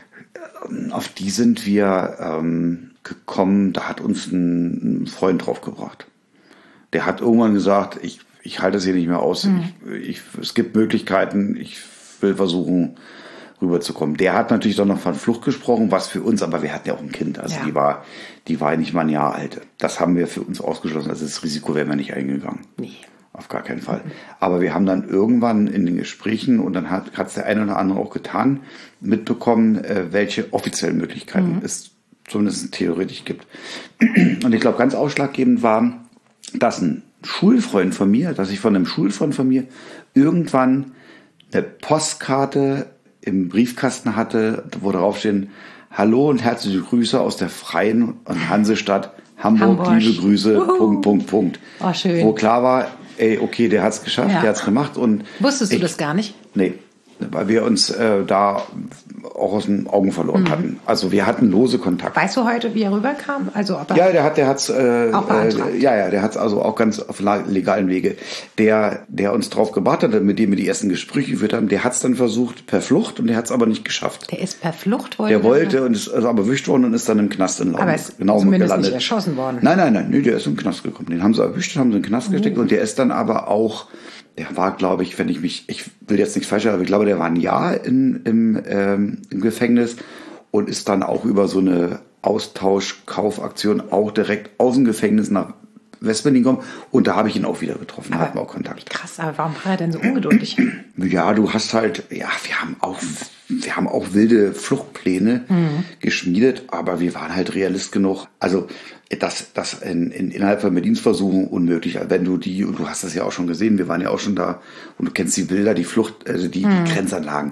Auf die sind wir ähm, gekommen, da hat uns ein Freund draufgebracht. Der hat irgendwann gesagt, ich, ich halte das hier nicht mehr aus. Mhm. Ich, ich, es gibt Möglichkeiten, ich will versuchen, rüberzukommen. Der hat natürlich dann noch von Flucht gesprochen, was für uns, aber wir hatten ja auch ein Kind. Also ja. die war, die war nicht mal ein Jahr alt. Das haben wir für uns ausgeschlossen. Also das Risiko wären wir nicht eingegangen. Nee. Auf gar keinen Fall. Aber wir haben dann irgendwann in den Gesprächen, und dann hat es der eine oder andere auch getan, mitbekommen, äh, welche offiziellen Möglichkeiten mhm. es zumindest theoretisch gibt. Und ich glaube, ganz ausschlaggebend war, dass ein Schulfreund von mir, dass ich von einem Schulfreund von mir irgendwann eine Postkarte im Briefkasten hatte, wo draufstehen: Hallo und herzliche Grüße aus der Freien und Hansestadt Hamburg, Hamburg. Liebe Grüße, Uhu. Punkt, Punkt, Punkt. Oh, schön. Wo klar war, ey, okay, der hat's geschafft, ja. der hat's gemacht. Und wusstest ich, du das gar nicht? Nee, weil wir uns äh, da auch aus den Augen verloren mhm. hatten. Also wir hatten lose Kontakt. Weißt du heute, wie er rüberkam? Also ob er ja, der hat, der hat's äh, auch beantragt. Äh, ja, ja, der hat's also auch ganz auf legalen Wege. Der, der uns drauf gebracht hat, mit dem wir die ersten Gespräche geführt haben, der hat's dann versucht per Flucht und der hat's aber nicht geschafft. Der ist per Flucht wollte. Der wollte und ist also aber erwischt worden und ist dann im Knast in Lauen. Aber ist genau zumindest gelandet. nicht erschossen worden. Nein, nein, nein, nee, der ist im Knast gekommen. Den haben sie erwischt, haben sie in den Knast mhm. gesteckt und der ist dann aber auch, der war, glaube ich, wenn ich mich, ich will jetzt nicht falsch sagen, aber ich glaube, der war ein Jahr in, im, ähm, im Gefängnis und ist dann auch über so eine Austausch-Kaufaktion auch direkt aus dem Gefängnis nach West-Berlin gekommen. Und da habe ich ihn auch wieder getroffen, da hatten wir auch Kontakt. Krass, aber warum war er denn so ungeduldig? Ja, du hast halt, ja, wir haben auch, wir haben auch wilde Fluchtpläne mhm. geschmiedet, aber wir waren halt realist genug. Also das, das in, in, innerhalb von Berlinsversuchen unmöglich. Wenn du die, und du hast das ja auch schon gesehen, wir waren ja auch schon da und du kennst die Bilder, die Flucht, also die, mhm. die Grenzanlagen.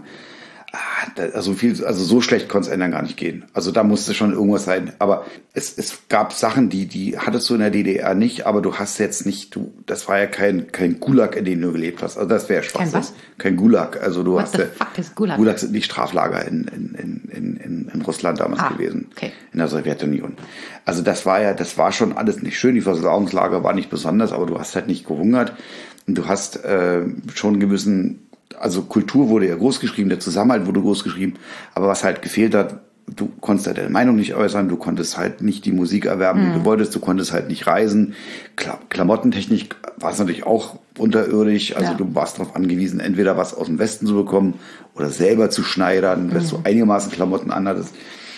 Also viel, also so schlecht konnte es ändern gar nicht gehen. Also da musste schon irgendwas sein. Aber es, es gab Sachen, die, die hattest du in der D D R nicht, aber du hast jetzt nicht, du, das war ja kein, kein Gulag, in dem du gelebt hast. Also das wäre Schwachsinn. Kein was? Kein Gulag. Also du What hast the fuck is Gulag? Gulag sind nicht Straflager in, in, in, in, in Russland damals ah, gewesen. Okay. In der Sowjetunion. Also das war ja, das war schon alles nicht schön. Die Versorgungslager waren nicht besonders, aber du hast halt nicht gehungert. Und du hast äh, schon einen gewissen, also Kultur wurde ja groß geschrieben, der Zusammenhalt wurde groß geschrieben, aber was halt gefehlt hat, du konntest halt deine Meinung nicht äußern, du konntest halt nicht die Musik erwerben, die du wolltest, du konntest halt nicht reisen. Klar, Klamottentechnisch war es natürlich auch unterirdisch, also Ja. du warst darauf angewiesen, entweder was aus dem Westen zu bekommen oder selber zu schneidern, dass du einigermaßen Klamotten anhattest.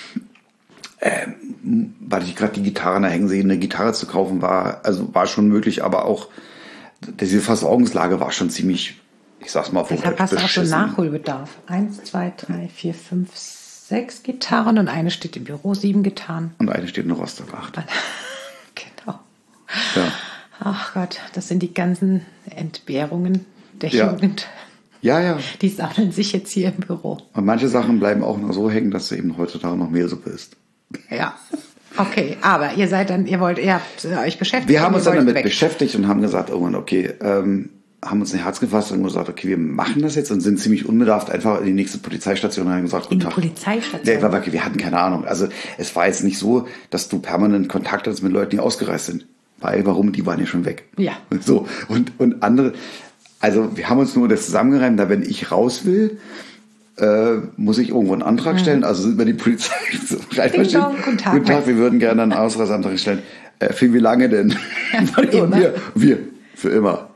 Ähm, weil ich gerade die Gitarre da hängen sehe, eine Gitarre zu kaufen war, also war schon möglich, aber auch diese Versorgungslage war schon ziemlich, ich sag's mal, Deshalb hast du auch so Nachholbedarf. Eins, zwei, drei, vier, fünf, sechs Gitarren und eine steht im Büro, sieben Gitarren. Und eine steht in Rostock acht. Genau. Ja. Ach Gott, das sind die ganzen Entbehrungen der Ja. Jugend. Ja, ja. Die sammeln sich jetzt hier im Büro. Und manche Sachen bleiben auch noch so hängen, dass du eben heutzutage noch Mehlsuppe isst. Ja. Okay, aber ihr seid dann, ihr wollt, ihr habt euch beschäftigt. Wir haben und uns ihr dann wollt damit weg. beschäftigt und haben gesagt, irgendwann, okay, ähm, haben uns ein Herz gefasst und gesagt, okay, wir machen das jetzt und sind ziemlich unbedarft einfach in die nächste Polizeistation und haben gesagt, In guten die Tag. Polizeistation? Ja, klar, okay, wir hatten keine Ahnung. Also es war jetzt nicht so, dass du permanent Kontakt hattest mit Leuten, die ausgereist sind. Weil, warum? Die waren ja schon weg. Ja. So, und, und andere, also wir haben uns nur das zusammengereimt, da wenn ich raus will, äh, muss ich irgendwo einen Antrag stellen. Also sind wir die Polizei so reinmarschiert. Dong, guten Tag. Guten Tag, wir würden gerne einen Ausreiseantrag stellen. Äh, für wie lange denn? Für Und immer. wir, wir, für immer.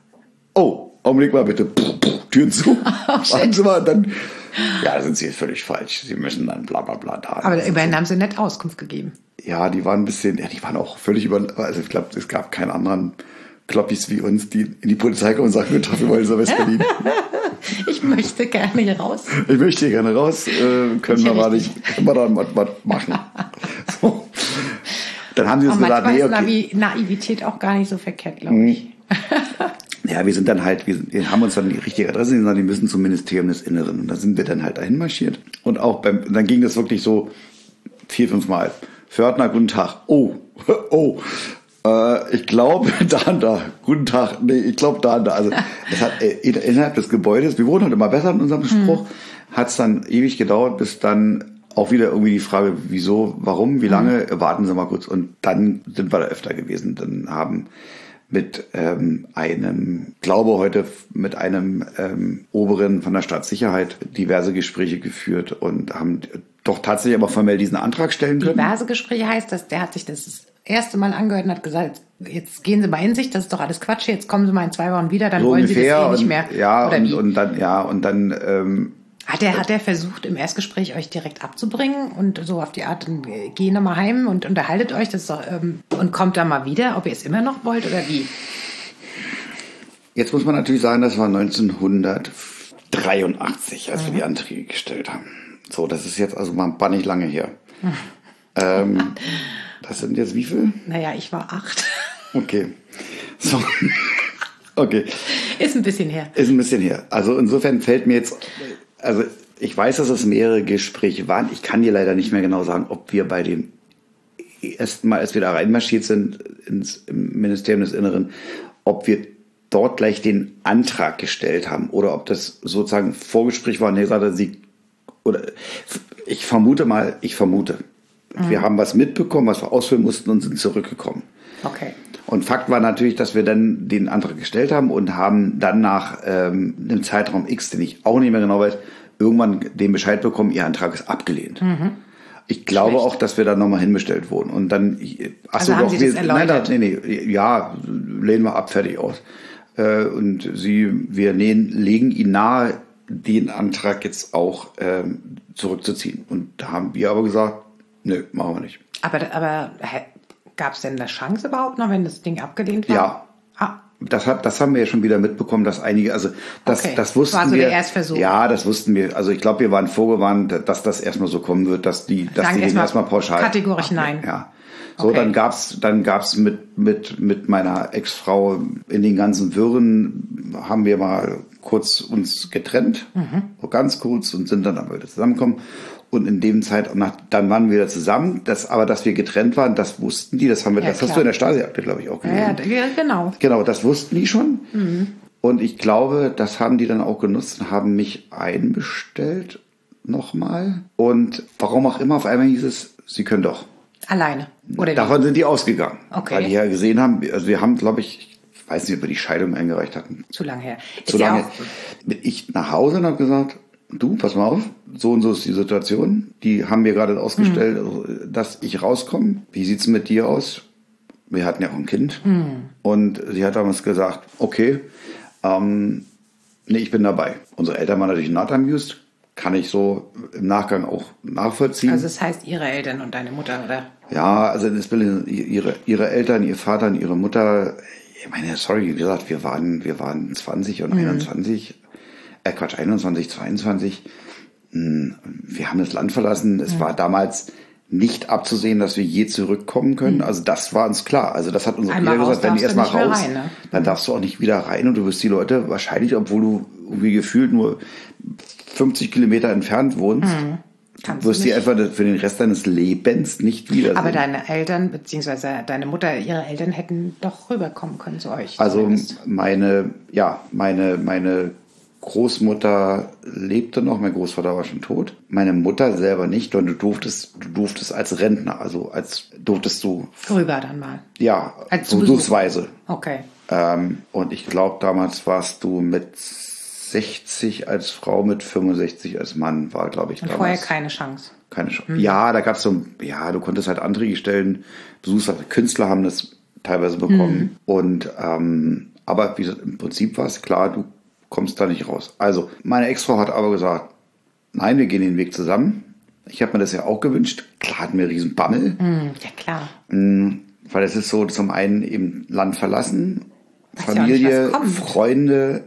Oh, Augenblick mal bitte. Puh, puh, Türen zu. Warten Sie mal, dann. Ja, da sind Sie völlig falsch. Sie müssen dann bla bla bla da. Aber immerhin haben sie nett Auskunft gegeben. Ja, die waren ein bisschen, ja, die waren auch völlig über, also ich glaube, es gab keinen anderen Kloppis wie uns, die in die Polizei kommen und sagen, guten Tag, wir wollen so West-Berlin. Ich möchte gerne hier raus. Ich möchte hier gerne raus, äh, können wir mal nicht, können wir dann was, was machen. So. Dann haben sie uns Aber gesagt, manchmal nee, ist okay. Navi- Naivität auch gar nicht so verkehrt, glaube ich. Ja, wir sind dann halt, wir, sind, wir haben uns dann die richtige Adresse gesagt, die müssen zum Ministerium des Inneren. Und da sind wir dann halt dahin marschiert. Und auch beim, dann ging das wirklich so vier, fünf Mal. Fördner, guten Tag. Oh, oh. Äh, ich glaube, da und da. Guten Tag. Nee, ich glaube, da und da. Also, es hat äh, innerhalb des Gebäudes, wir wurden halt immer besser in unserem Spruch, hm. hat es dann ewig gedauert, bis dann auch wieder irgendwie die Frage, wieso, warum, wie lange, mhm. warten Sie mal kurz. Und dann sind wir da öfter gewesen. Dann haben mit ähm, einem, glaube heute mit einem ähm, Oberen von der Staatssicherheit diverse Gespräche geführt und haben doch tatsächlich aber formell diesen Antrag stellen können. Diverse Gespräche heißt, dass der hat sich das, das erste Mal angehört und hat gesagt, jetzt gehen Sie mal in sich, das ist doch alles Quatsch, jetzt kommen Sie mal in zwei Wochen wieder, dann so wollen ungefähr Sie das eh nicht und, mehr. Ja, Oder und, wie? und dann, ja, und dann ähm, Hat er, hat er versucht, im Erstgespräch euch direkt abzubringen und so auf die Art, geh noch mal heim und unterhaltet euch das doch, ähm, und kommt da mal wieder, ob ihr es immer noch wollt oder wie? Jetzt muss man natürlich sagen, das war neunzehnhundertdreiundachtzig, als mhm. wir die Anträge gestellt haben. So, das ist jetzt also mal ein bannig lange her. Mhm. Ähm, das sind jetzt wie viel? Naja, ich war acht. Okay. So. Okay. Ist ein bisschen her. Ist ein bisschen her. Also insofern fällt mir jetzt, also ich weiß, dass es mehrere Gespräche waren. Ich kann dir leider nicht mehr genau sagen, ob wir bei dem ersten Mal, als wir da reinmarschiert sind ins im Ministerium des Inneren, ob wir dort gleich den Antrag gestellt haben oder ob das sozusagen ein Vorgespräch war und er gesagt hat, sie, oder ich vermute mal, ich vermute. Mhm. Wir haben was mitbekommen, was wir ausfüllen mussten und sind zurückgekommen. Okay. Und Fakt war natürlich, dass wir dann den Antrag gestellt haben und haben dann nach ähm, einem Zeitraum X, den ich auch nicht mehr genau weiß, irgendwann den Bescheid bekommen, ihr Antrag ist abgelehnt. Mhm. Ich glaube Schlecht. auch, dass wir dann nochmal hinbestellt wurden. Und dann, ach also so, haben doch, Sie wir, das erläutert? nein, nein, nee, nee, ja, lehnen wir ab, fertig aus. Äh, und sie, wir lehnen, legen ihnen nahe, den Antrag jetzt auch ähm, zurückzuziehen. Und da haben wir aber gesagt, nö, machen wir nicht. Aber, aber gab es denn eine Chance überhaupt noch, wenn das Ding abgelehnt war? Ja. Ah. Das, hat, das haben wir ja schon wieder mitbekommen, dass einige, also das, Okay. das wussten War so wir. der Erstversuch. Ja, das wussten wir. Also ich glaube, wir waren vorgewarnt, dass das erstmal so kommen wird, dass die, dass Sagen die den erstmal erstmal pauschal. kategorisch ablehnen. nein. Ja. So, Okay. dann gab's, dann gab's mit, mit, mit meiner Ex-Frau in den ganzen Wirren, haben wir mal kurz uns getrennt, mhm. so ganz kurz, und sind dann aber wieder zusammengekommen. Und in dem Zeit, dann waren wir wieder zusammen. Das, aber dass wir getrennt waren, das wussten die. Das haben wir, Ja, das klar. hast du in der Stasi-Akte, glaube ich, auch gelesen. Ja, ja, genau. Genau, das wussten die schon. Mhm. Und ich glaube, das haben die dann auch genutzt und haben mich einbestellt nochmal. Und warum auch immer, auf einmal hieß es, sie können doch. Alleine. Oder wie? Davon sind die ausgegangen. Okay. Weil die ja gesehen haben, also wir haben, glaube ich, ich weiß nicht, ob wir die Scheidung eingereicht hatten. Zu lange her. Zu Ist ja lange. auch- Bin ich nach Hause und habe gesagt, du, pass mal auf, so und so ist die Situation. Die haben mir gerade ausgestellt, mhm. dass ich rauskomme. Wie sieht's mit dir aus? Wir hatten ja auch ein Kind. Mhm. Und sie hat damals gesagt, okay, ähm, nee, ich bin dabei. Unsere Eltern waren natürlich not amused. Kann ich so im Nachgang auch nachvollziehen. Also das heißt ihre Eltern und deine Mutter, oder? Ja, also das Bild, ihre, ihre Eltern, ihr Vater und ihre Mutter, ich meine, sorry, wie gesagt, wir waren, wir waren zwanzig und mhm. einundzwanzig, äh Quatsch, einundzwanzig, zweiundzwanzig. Wir haben das Land verlassen. Es mhm. war damals nicht abzusehen, dass wir je zurückkommen können. Mhm. Also das war uns klar. Also das hat unsere Mutter gesagt, wenn du erstmal raus, rein, ne? dann darfst du auch nicht wieder rein und du wirst die Leute wahrscheinlich, obwohl du irgendwie gefühlt nur fünfzig Kilometer entfernt wohnst, mhm. du wirst sie einfach für den Rest deines Lebens nicht wiedersehen. Aber deine Eltern, beziehungsweise deine Mutter, ihre Eltern hätten doch rüberkommen können zu euch. Also zumindest. meine, ja, meine, meine Großmutter lebte noch, mein Großvater war schon tot. Meine Mutter selber nicht, und du durftest, du durftest als Rentner, also als durftest du rüber dann mal. Ja, besuchsweise. Okay. Ähm, und ich glaube, damals warst du mit sechzig als Frau, mit fünfundsechzig als Mann, war, glaube ich, und damals. Vorher keine Chance. Keine Chance. Mhm. Ja, da gab es so, ja, du konntest halt Anträge stellen. Besuchsweise Künstler haben das teilweise bekommen. Mhm. Und ähm, aber wie gesagt, im Prinzip war es klar, du kommst da nicht raus. Also, meine Ex-Frau hat aber gesagt, nein, wir gehen den Weg zusammen. Ich habe mir das ja auch gewünscht. Klar hatten wir riesen Bammel. Mm, ja, klar. Mm, weil es ist so, zum einen eben Land verlassen, weiß Familie, ja nicht, Freunde.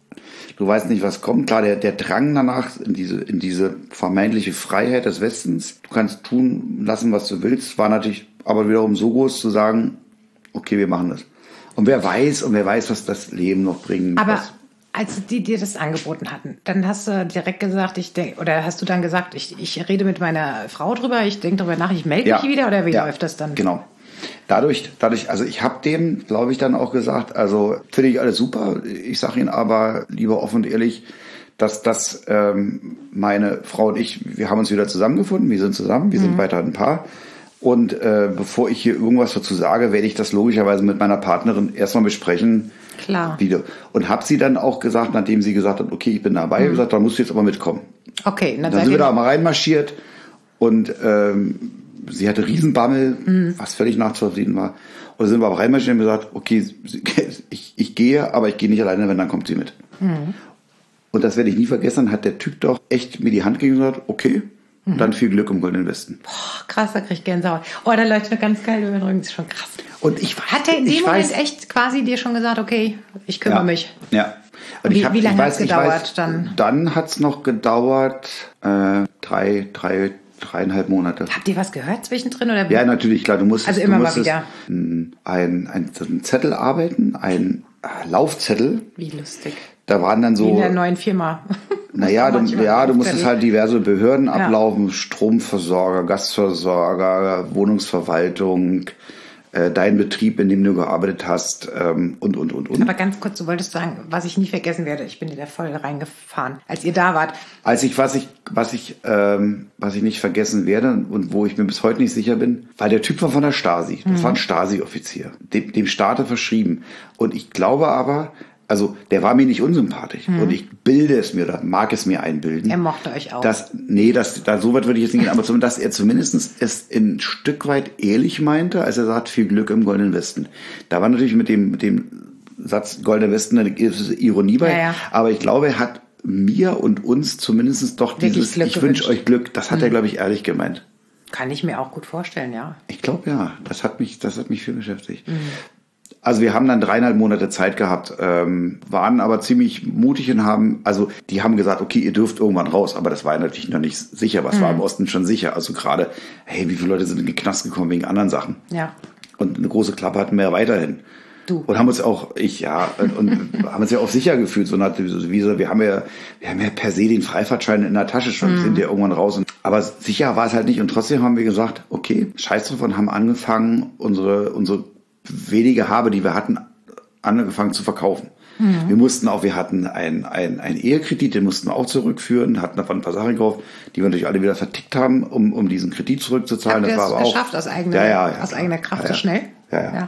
Du weißt nicht, was kommt. Klar, der, der Drang danach in diese, in diese vermeintliche Freiheit des Westens. Du kannst tun lassen, was du willst. War natürlich aber wiederum so groß zu sagen, okay, wir machen das. Und wer weiß, und wer weiß, was das Leben noch bringt. Aber was, als die dir das angeboten hatten, dann hast du direkt gesagt, ich denk, oder hast du dann gesagt, ich, ich rede mit meiner Frau drüber, ich denke darüber nach, ich melde mich ja. wieder, oder wie ja. läuft das dann? Genau. Dadurch, dadurch, also ich habe dem, glaube ich, dann auch gesagt, also finde ich alles super. Ich sage Ihnen aber lieber offen und ehrlich, dass das ähm, meine Frau und ich, wir haben uns wieder zusammengefunden, wir sind zusammen, wir mhm. sind weiter ein Paar. Und äh, bevor ich hier irgendwas dazu sage, werde ich das logischerweise mit meiner Partnerin erstmal besprechen. Klar. Wieder. Und habe sie dann auch gesagt, nachdem sie gesagt hat, okay, ich bin dabei, mhm. gesagt, dann musst du jetzt aber mitkommen. Okay. Dann, dann sind wir da mal reinmarschiert und ähm, sie hatte Riesenbammel, mhm. was völlig nachzuvollziehen war. Und dann sind wir aber reinmarschiert und gesagt, okay, ich, ich gehe, aber ich gehe nicht alleine, wenn dann kommt sie mit. Mhm. Und das werde ich nie vergessen, hat der Typ doch echt mir die Hand gegeben und gesagt, okay, mhm. dann viel Glück im Goldenen Westen. Boah, krass, da krieg ich Gänsehaut. Oh, da läuft mir ganz geil über den Rücken, das ist schon krass. Und ich Hat er in dem Moment weiß, echt quasi dir schon gesagt, okay, ich kümmere ja, mich? Ja. Und wie ich hab, wie lange hat es gedauert weiß, dann? Dann hat es noch gedauert äh, drei, drei, dreieinhalb Monate. Habt ihr was gehört zwischendrin? Oder? Ja, natürlich, klar. Du musstest, also immer du musstest mal wieder. Ein, ein, ein Zettel arbeiten, ein Laufzettel. Wie lustig. Da waren dann so. Wie in der neuen Firma. Naja, du, ja, du musstest halt diverse Behörden ablaufen, ja. Stromversorger, Gasversorger, Wohnungsverwaltung, äh, dein Betrieb, in dem du gearbeitet hast, ähm, und, und, und, und. Aber ganz kurz, du wolltest sagen, was ich nie vergessen werde, ich bin dir da voll reingefahren, als ihr da wart. Als ich, was ich, was ich, ähm, was ich nicht vergessen werde und wo ich mir bis heute nicht sicher bin, weil der Typ war von der Stasi. Das mhm. war ein Stasi-Offizier, dem, dem Staate verschrieben. Und ich glaube aber, also der war mir nicht unsympathisch mhm. und ich bilde es mir oder mag es mir einbilden. Er mochte euch auch. Dass, nee, das, da, so weit würde ich jetzt nicht gehen, aber zumindest, dass er zumindest es ein Stück weit ehrlich meinte, als er sagt, viel Glück im Goldenen Westen. Da war natürlich mit dem, mit dem Satz Goldener Westen eine Ironie bei, ja, ja. aber ich glaube, er hat mir und uns zumindest doch wirklich dieses, Glück ich wünsche euch Glück, das hat mhm. er, glaube ich, ehrlich gemeint. Kann ich mir auch gut vorstellen, ja. Ich glaube, ja, das hat mich, das hat mich viel beschäftigt. Mhm. Also wir haben dann dreieinhalb Monate Zeit gehabt, ähm, waren aber ziemlich mutig und haben, also die haben gesagt, okay, ihr dürft irgendwann raus, aber das war ja natürlich noch nicht sicher, was mhm. war im Osten schon sicher. Also gerade, hey, wie viele Leute sind in den Knast gekommen wegen anderen Sachen? Ja. Und eine große Klappe hatten wir ja weiterhin. Du. Und haben uns auch, ich ja, und, und haben uns ja auch sicher gefühlt, so nach, wie so, wir haben ja, wir haben ja per se den Freifahrtschein in der Tasche schon, mhm. sind ja irgendwann raus. Und, aber sicher war es halt nicht. Und trotzdem haben wir gesagt, okay, scheiß drauf, und haben angefangen, unsere, unsere wenige Habe, die wir hatten, angefangen zu verkaufen. Mhm. Wir mussten auch, wir hatten einen ein, ein Ehekredit, den mussten wir auch zurückführen, hatten davon ein paar Sachen gekauft, die wir natürlich alle wieder vertickt haben, um, um diesen Kredit zurückzuzahlen. Habt das war aber geschafft auch aus eigener, ja, ja, ja, aus eigener Kraft ja, so schnell? Ja, ja. ja.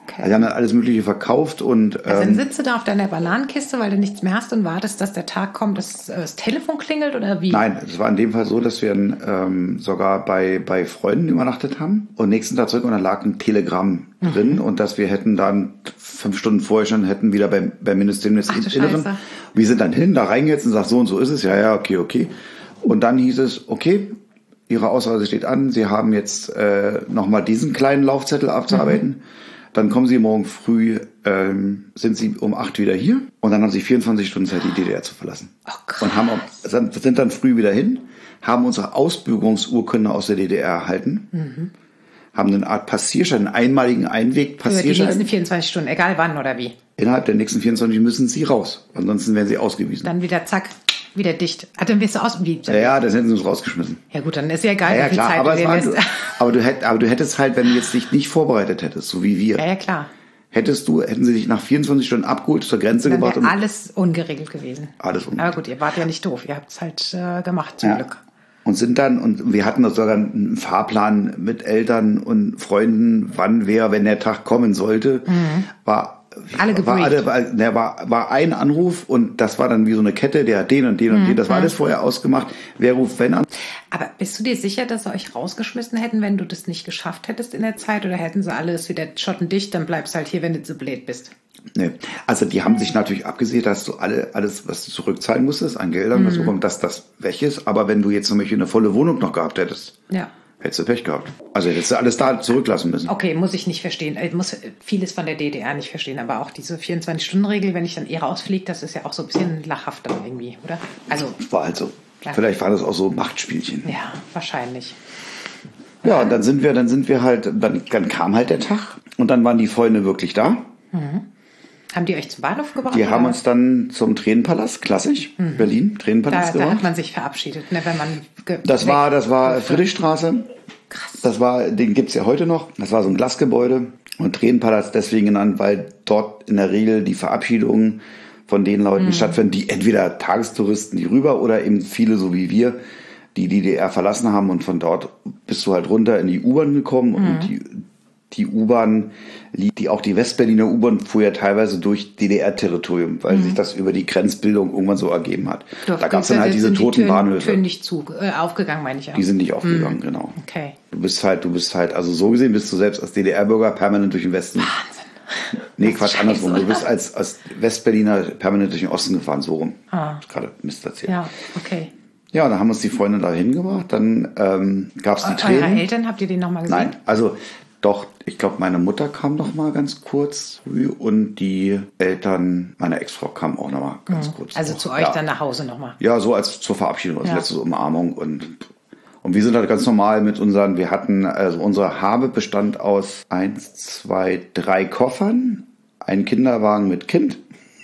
Okay. Also die haben dann alles Mögliche verkauft und... Ähm, also dann sitzt du da auf deiner Bananenkiste, weil du nichts mehr hast und wartest, dass der Tag kommt, dass äh, das Telefon klingelt oder wie? Nein, es war in dem Fall so, dass wir ähm, sogar bei, bei Freunden übernachtet haben und nächsten Tag zurück und dann lag ein Telegramm mhm. drin und dass wir hätten dann fünf Stunden vorher schon hätten wieder beim, beim Ministerium des Inneren. Wir sind dann hin, da reingehetzt und sagt, so und so ist es. Ja, ja, okay, okay. Und dann hieß es, okay, Ihre Ausreise steht an, Sie haben jetzt äh, nochmal diesen kleinen Laufzettel abzuarbeiten. Mhm. Dann kommen Sie morgen früh, ähm, sind Sie um acht wieder hier und dann haben Sie vierundzwanzig Stunden Zeit, die D D R zu verlassen. Oh Gott. Und haben auch, sind dann früh wieder hin, haben unsere Ausbürgerungsurkunde aus der D D R erhalten, mhm. haben eine Art Passierschein, einen einmaligen Einweg-Passierschein. Für die nächsten vierundzwanzig Stunden, egal wann oder wie. Innerhalb der nächsten vierundzwanzig müssen Sie raus, ansonsten werden Sie ausgewiesen. Dann wieder zack. Wieder dicht. Ah, dann wirst du aus... Wie, ja, ja, das hätten sie uns rausgeschmissen. Ja gut, dann ist ja egal, ja, ja, wie viel klar, Zeit aber du dir war, lässt. du, aber, du hätt, aber du hättest halt, wenn du jetzt dich nicht vorbereitet hättest, so wie wir. Ja, ja, klar. Hättest du, hätten sie dich nach vierundzwanzig Stunden abgeholt, zur Grenze dann gebracht. Dann wäre alles ungeregelt gewesen. Alles ungeregelt. Aber gut, ihr wart ja nicht doof. Ihr habt es halt äh, gemacht, zum ja. Glück. Und sind dann, und wir hatten sogar einen Fahrplan mit Eltern und Freunden, wann wer, wenn der Tag kommen sollte, mhm. war... Alle war, alle, war, ne, war, war ein Anruf und das war dann wie so eine Kette, der hat den und den und mhm. den. Das war alles vorher ausgemacht. Wer ruft wenn an? Aber bist du dir sicher, dass sie euch rausgeschmissen hätten, wenn du das nicht geschafft hättest in der Zeit? Oder hätten sie alles wieder schottendicht, dann bleibst halt hier, wenn du zu blöd bist? Nee. Also die haben sich natürlich abgesehen, dass du alle, alles, was du zurückzahlen musstest an Geldern, mhm. was, dass das weg ist. Aber wenn du jetzt zum Beispiel eine volle Wohnung noch gehabt hättest, ja. hättest du Pech gehabt. Also hättest du alles da zurücklassen müssen. Okay, muss ich nicht verstehen. Ich muss vieles von der D D R nicht verstehen, aber auch diese vierundzwanzig-Stunden-Regel, wenn ich dann eh rausfliege, das ist ja auch so ein bisschen lachhaft dann irgendwie, oder? Also war halt so. Ja. Vielleicht war das auch so Machtspielchen. Ja, wahrscheinlich. Ja, und dann sind wir, dann sind wir halt, dann, dann kam halt der Tag und dann waren die Freunde wirklich da. Mhm. Haben die euch zum Bahnhof gebracht? Die haben uns dann zum Tränenpalast, klassisch, mhm. Berlin, Tränenpalast da, gebracht. Da hat man sich verabschiedet, ne, wenn man... Ge- das war, das war Friedrichstraße. Krass. Das war, den gibt's ja heute noch. Das war so ein Glasgebäude und Tränenpalast deswegen genannt, weil dort in der Regel die Verabschiedungen von den Leuten mhm. stattfinden, die entweder Tagestouristen, die rüber oder eben viele so wie wir, die die D D R verlassen haben und von dort bist du halt runter in die U-Bahn gekommen mhm. und die Die U-Bahn, die auch die Westberliner U-Bahn fuhr ja teilweise durch D D R-Territorium, weil mhm. sich das über die Grenzbildung irgendwann so ergeben hat. Doch, da gab es dann halt diese toten die Bahnhöfe. Türen nicht zu, äh, aufgegangen, meine ich auch. Die sind nicht aufgegangen, mhm. genau. Okay. Du bist halt, du bist halt, also so gesehen bist du selbst als D D R-Bürger permanent durch den Westen. Wahnsinn. Nee, Quatsch, Scheiße, andersrum. Oder? Du bist als, als Westberliner permanent durch den Osten gefahren, so rum. Ah. Ich gerade Mist erzählt. Ja, okay. Ja, dann haben uns die Freunde da hingebracht. Dann ähm, gab es die Tränen. Eure Eltern, habt ihr die nochmal gesehen? Nein, also doch, ich glaube, meine Mutter kam noch mal ganz kurz und die Eltern meiner Ex-Frau kamen auch noch mal ganz mhm. kurz. Also noch. zu euch ja. dann nach Hause noch mal? Ja, so als zur Verabschiedung, als ja. letzte Umarmung. Und, und wir sind halt ganz normal mit unseren, wir hatten, also unsere Habe bestand aus eins, zwei, drei Koffern, ein Kinderwagen mit Kind,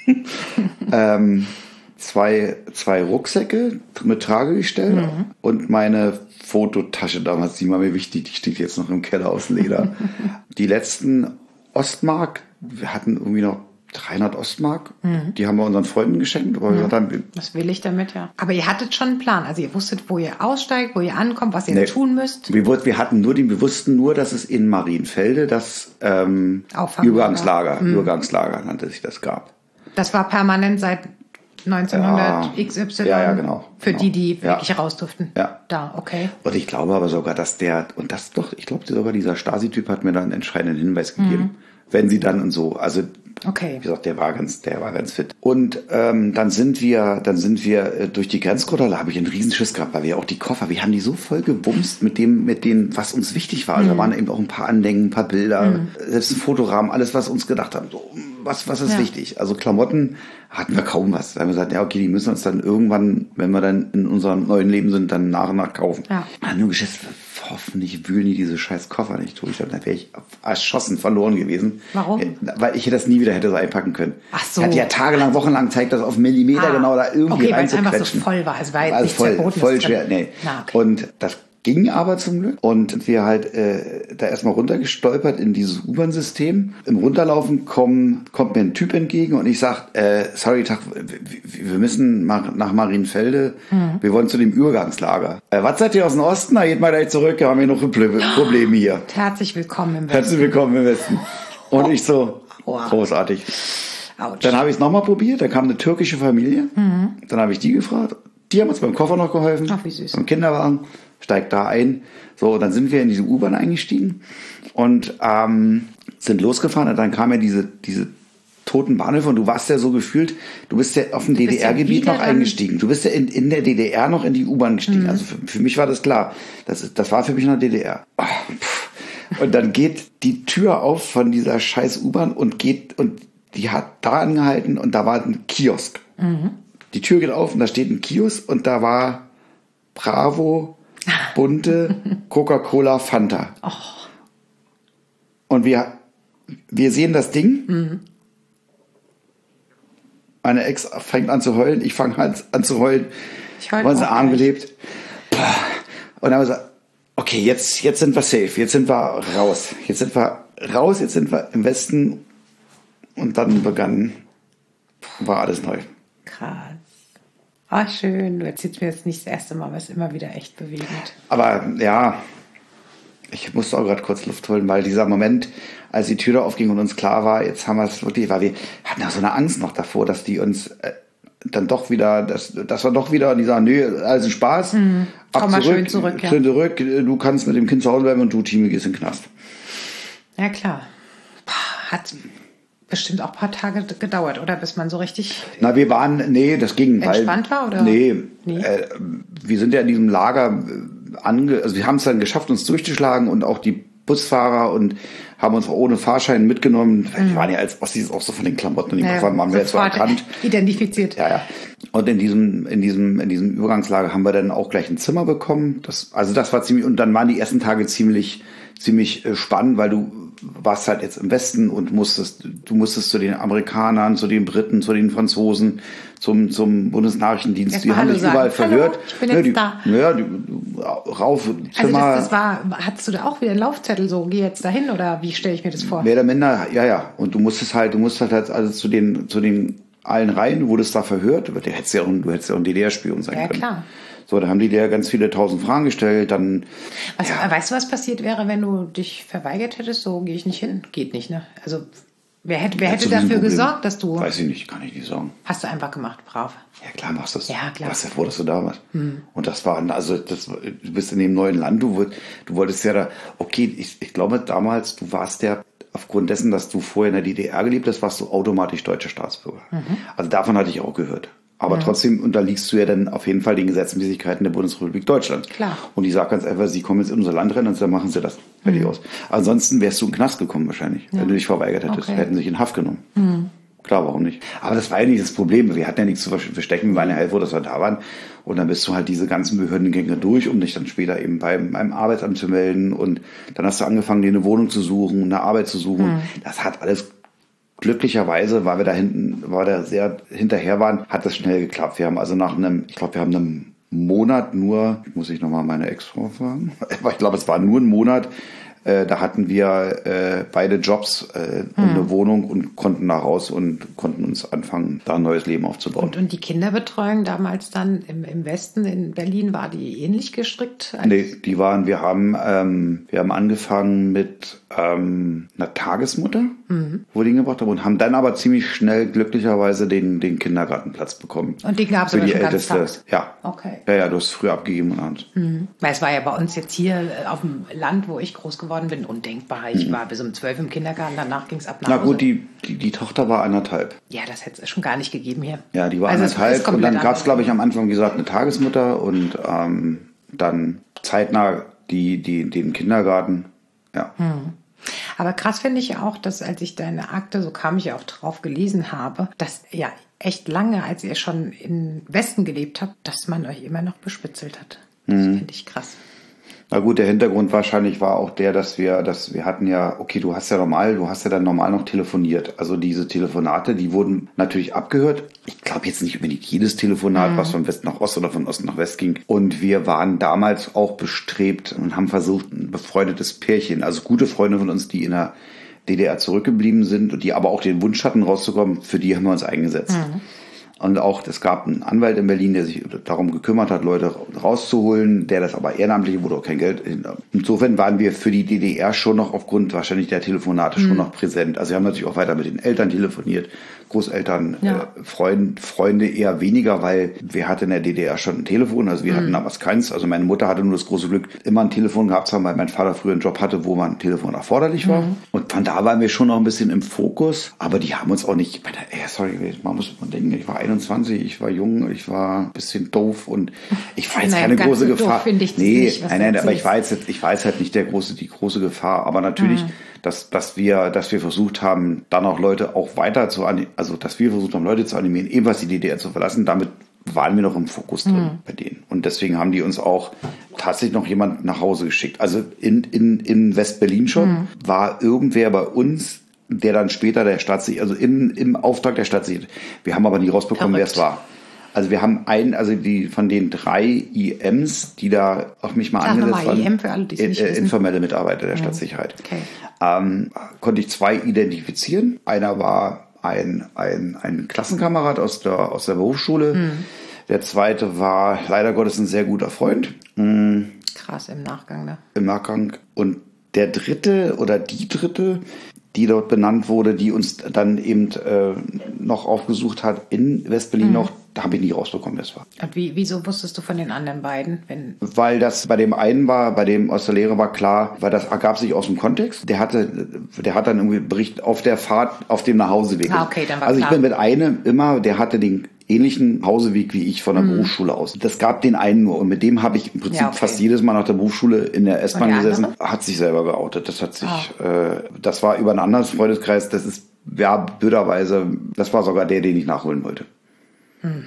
ähm, zwei, zwei Rucksäcke mit Tragegestell mhm. und meine Fototasche damals, die war mir wichtig, die steht jetzt noch im Keller aus Leder. Die letzten Ostmark, wir hatten irgendwie noch dreihundert Ostmark, mhm. die haben wir unseren Freunden geschenkt. Aber mhm. wir haben, das will ich damit, ja. Aber ihr hattet schon einen Plan, also ihr wusstet, wo ihr aussteigt, wo ihr ankommt, was ihr nee. tun müsst. Wir, wir hatten nur den, wir wussten nur, dass es in Marienfelde das ähm, Übergangslager, mhm. Übergangslager nannte sich das gab. Das war permanent seit neunzehnhundert ja. X Y ja, ja, genau, für genau. die, die ja. wirklich raus durften. Ja. Da, okay. Und ich glaube aber sogar, dass der, und das doch, ich glaube sogar dieser Stasi-Typ hat mir da einen entscheidenden Hinweis gegeben. Mhm. Wenn sie dann und so, also okay. wie gesagt, der war ganz, der war ganz fit. Und ähm, dann sind wir, dann sind wir äh, durch die Grenzkontrolle, da habe ich einen Riesenschiss gehabt, weil wir auch die Koffer, wir haben die so voll gebumst mit dem, mit dem, was uns wichtig war. Also mhm. da waren eben auch ein paar Andenken, ein paar Bilder, mhm. selbst ein Fotorahmen, alles, was uns gedacht haben, so, was, was ist ja. wichtig? Also Klamotten hatten wir kaum was. Da haben wir gesagt, ja okay, die müssen uns dann irgendwann, wenn wir dann in unserem neuen Leben sind, dann nach und nach kaufen. Ja. Ah, nur Geschiss, hoffentlich wühlen die diese scheiß Koffer nicht durch. Dann wäre ich erschossen, verloren gewesen. Warum? Weil ich das nie wieder hätte so einpacken können. Ach so. Ich hatte ja tagelang, wochenlang Zeit, das auf Millimeter ah. genau da irgendwie okay, reinzuquetschen. Okay, weil es einfach so voll war. Es war jetzt also nicht voll, verboten. Voll schwer, nee. Na, okay. Und das ging aber zum Glück. Und wir halt äh, da erstmal runtergestolpert in dieses U-Bahn-System. Im Runterlaufen komm, kommt mir ein Typ entgegen und ich sag, äh, sorry, Tag, wir müssen nach Marienfelde. Mhm. Wir wollen zu dem Übergangslager. Äh, was seid ihr aus dem Osten? Na, geht mal gleich zurück, wir haben hier noch Probleme hier. Herzlich willkommen im Westen. Herzlich willkommen im Westen. Und ich so, Wow. großartig. Autsch. Dann habe ich es nochmal probiert, da kam eine türkische Familie. Mhm. Dann habe ich die gefragt. Die haben uns beim Koffer noch geholfen. Ach, wie süß. Im Kinderwagen. Steigt da ein. So, dann sind wir in diese U-Bahn eingestiegen und ähm, sind losgefahren. Und dann kam ja diese, diese toten Bahnhöfe und du warst ja so gefühlt, du bist ja auf dem D D R-Gebiet ja noch eingestiegen. Du bist ja in, in der D D R noch in die U-Bahn gestiegen. Mhm. Also für, für mich war das klar. Das, das war für mich noch D D R. Oh, und dann geht die Tür auf von dieser scheiß U-Bahn und geht, und die hat da angehalten und da war ein Kiosk. Mhm. Die Tür geht auf und da steht ein Kiosk und da war Bravo, Bunte, Coca-Cola, Fanta. Oh. Und wir, wir sehen das Ding. Mhm. Meine Ex fängt an zu heulen, ich fange an, an zu heulen. Ich heule unseren Arm gelebt. Und dann haben wir gesagt, okay, jetzt, jetzt sind wir safe, jetzt sind wir raus. Jetzt sind wir raus, jetzt sind wir im Westen. Und dann begann, war alles neu. Krass. Ah, schön. Du erzählst mir jetzt nicht das erste Mal, aber es ist immer wieder echt bewegend. Aber ja, ich musste auch gerade kurz Luft holen, weil dieser Moment, als die Tür da aufging und uns klar war, jetzt haben wir es wirklich, weil wir hatten ja so eine Angst noch davor, dass die uns äh, dann doch wieder, dass, dass wir doch wieder, die sagen, nö, alles Spaß, mhm. ab Komm mal zurück, schön zurück, ja. schön zurück, du kannst mit dem Kind zu Hause bleiben und du, Team, gehst in den Knast. Ja, klar. Hat bestimmt auch ein paar Tage gedauert, oder? Bis man so richtig Na, wir waren, nee, das ging. Entspannt weil, war, oder? Nee, nee? Äh, wir sind ja in diesem Lager ange, also wir haben es dann geschafft, uns durchzuschlagen und auch die Busfahrer und haben uns auch ohne Fahrschein mitgenommen. Mhm. Wir waren ja als Ossis auch so von den Klamotten und den ja, Koffern waren wir jetzt so erkannt. Identifiziert. Ja, ja. Und in diesem, in diesem, in diesem Übergangslager haben wir dann auch gleich ein Zimmer bekommen. Das, also das war ziemlich, und dann waren die ersten Tage ziemlich, ziemlich äh, spannend, weil du warst halt jetzt im Westen und musstest, du musstest zu den Amerikanern, zu den Briten, zu den Franzosen, zum, zum Bundesnachrichtendienst, Erst die haben dich überall verhört. Hallo, ich bin jetzt ja, die, da. Ja, die, rauf, Zimmer. Also das, das war, hattest du da auch wieder einen Laufzettel, so, geh jetzt dahin, oder wie stelle ich mir das vor? Mehr oder minder, ja, ja. Und du musstest halt, du musstest halt also zu den, zu den allen rein, du wurdest da verhört. Du hättest ja auch, du hättest ja auch ein D D R-Spion sein ja, können. Ja, klar. So, da haben die dir ganz viele tausend Fragen gestellt, dann... Was, ja. Weißt du, was passiert wäre, wenn du dich verweigert hättest? So, gehe ich nicht hin? Geht nicht, ne? Also, wer hätte, wer hätte dafür gesorgt, dass du... Weiß ich nicht, kann ich nicht sagen. Hast du einfach gemacht, brav. Ja, klar machst du es. Ja, klar. Du warst ja froh, dass du da warst. Hm. Und das war, also, das, du bist in dem neuen Land, du, du wolltest ja da... Okay, ich, ich glaube damals, du warst ja... Aufgrund dessen, dass du vorher in der D D R gelebt hast, warst du automatisch deutscher Staatsbürger. Mhm. Also davon hatte ich auch gehört. Aber mhm. trotzdem unterliegst du ja dann auf jeden Fall den Gesetzmäßigkeiten der Bundesrepublik Deutschland. Klar. Und die sagt ganz einfach, sie kommen jetzt in unser Land rein und dann machen sie das fertig mhm. aus. Ansonsten wärst du in den Knast gekommen wahrscheinlich, ja. wenn du dich verweigert hättest. Okay. Hätten sie dich in Haft genommen. Mhm. Klar, warum nicht? Aber das war ja nicht das Problem. Wir hatten ja nichts zu verstecken. Wir waren ja heilfroh, dass wir da waren. Und dann bist du halt diese ganzen Behördengänge durch, um dich dann später eben beim, beim Arbeitsamt zu melden. Und dann hast du angefangen, dir eine Wohnung zu suchen, eine Arbeit zu suchen. Mhm. Das hat alles glücklicherweise, weil wir da hinten, weil wir da sehr hinterher waren, hat das schnell geklappt. Wir haben also nach einem, ich glaube, wir haben einen Monat nur, muss ich nochmal meine Ex-Frau fragen, aber ich glaube, es war nur ein Monat, Äh, da hatten wir äh, beide Jobs äh, und hm. eine Wohnung und konnten da raus und konnten uns anfangen, da ein neues Leben aufzubauen. Und, und die Kinderbetreuung damals dann im, im Westen in Berlin, war die ähnlich gestrickt? Als nee, die waren, wir haben, ähm, wir haben angefangen mit ähm, einer Tagesmutter, mhm. wo die hingebracht haben, und haben dann aber ziemlich schnell glücklicherweise den, den Kindergartenplatz bekommen. Und den gab es aber schon ganz tags? Ja. Okay. Ja, ja, du hast früh abgegeben und abends. Mhm. Weil es war ja bei uns jetzt hier auf dem Land, wo ich groß geworden bin, undenkbar. Ich mhm. war bis um zwölf im Kindergarten, danach ging es ab nach Hause. Na gut, die, die, die Tochter war anderthalb. Ja, das hätte es schon gar nicht gegeben hier. Ja, die war also anderthalb und dann gab es, glaube ich, am Anfang, wie gesagt, eine Tagesmutter und ähm, dann zeitnah die, die, den Kindergarten. Ja. Mhm. Aber krass finde ich auch, dass als ich deine Akte, so kam ich ja auch drauf, gelesen habe, dass ja echt lange, als ihr schon im Westen gelebt habt, dass man euch immer noch bespitzelt hat. Das mhm. finde ich krass. Na gut, der Hintergrund wahrscheinlich war auch der, dass wir, dass wir hatten ja, okay, du hast ja normal, du hast ja dann normal noch telefoniert. Also diese Telefonate, die wurden natürlich abgehört. Ich glaube jetzt nicht unbedingt jedes Telefonat, mhm. was von West nach Ost oder von Ost nach West ging. Und wir waren damals auch bestrebt und haben versucht, ein befreundetes Pärchen, also gute Freunde von uns, die in der D D R zurückgeblieben sind und die aber auch den Wunsch hatten, rauszukommen, für die haben wir uns eingesetzt. Mhm. Und auch, es gab einen Anwalt in Berlin, der sich darum gekümmert hat, Leute rauszuholen, der das aber ehrenamtlich, wurde auch kein Geld. Insofern waren wir für die D D R schon noch aufgrund wahrscheinlich der Telefonate schon mhm. noch präsent. Also wir haben natürlich auch weiter mit den Eltern telefoniert, Großeltern, ja. äh, Freund, Freunde eher weniger, weil wir hatten in der D D R schon ein Telefon, also wir mhm. hatten damals keins. Also meine Mutter hatte nur das große Glück, immer ein Telefon gehabt zu haben, weil mein Vater früher einen Job hatte, wo man ein Telefon erforderlich war. Mhm. Und von da waren wir schon noch ein bisschen im Fokus, aber die haben uns auch nicht, bei der, ey, sorry, man muss man denken, ich war einundzwanzig, ich war jung, ich war ein bisschen doof und ich war jetzt nein, keine große so Gefahr. Doof, ich nee, nicht, nein, nein, aber ich war jetzt, ich war jetzt halt nicht der große, die große Gefahr, aber natürlich, mhm. dass, dass wir, dass wir versucht haben, dann auch Leute auch weiter zu, also, dass wir versucht haben, Leute zu animieren, ebenfalls die D D R zu verlassen, damit waren wir noch im Fokus drin mhm. bei denen. Und deswegen haben die uns auch tatsächlich noch jemand nach Hause geschickt. Also in, in, in West-Berlin schon mhm. war irgendwer bei uns, der dann später der Staatssicherheit, also im, im Auftrag der Staatssicherheit, wir haben aber nie rausbekommen, Verrückt. wer es war. Also wir haben einen, also die von den drei I Ms, die da auf mich mal angesetzt waren, I M für alle, die es nicht äh, informelle Mitarbeiter der mhm. Staatssicherheit, okay. ähm, konnte ich zwei identifizieren. Einer war ein, ein, ein Klassenkamerad aus der, aus der Berufsschule. Mhm. Der zweite war leider Gottes ein sehr guter Freund. Mhm. Krass, im Nachgang, ne? Im Nachgang. Und der dritte oder die dritte, die dort benannt wurde, die uns dann eben äh, noch aufgesucht hat in West-Berlin mhm. noch, da habe ich nie rausbekommen, das war. Und wie, wieso wusstest du von den anderen beiden? Wenn weil das bei dem einen war, bei dem aus der Lehre war klar, weil das ergab sich aus dem Kontext. Der hatte, der hat dann irgendwie Bericht auf der Fahrt, auf dem Nachhauseweg. Ah, okay, dann war also klar. Ich bin mit einem immer, der hatte den ähnlichen Hauseweg wie ich von der mhm. Berufsschule aus. Das gab den einen nur und mit dem habe ich im Prinzip ja, okay. fast jedes Mal nach der Berufsschule in der S-Bahn gesessen. Andere? Hat sich selber geoutet. Das hat sich, oh. äh, das war über einen anderen Freundeskreis. Das ist ja blöderweise, das war sogar der, den ich nachholen wollte. Mhm.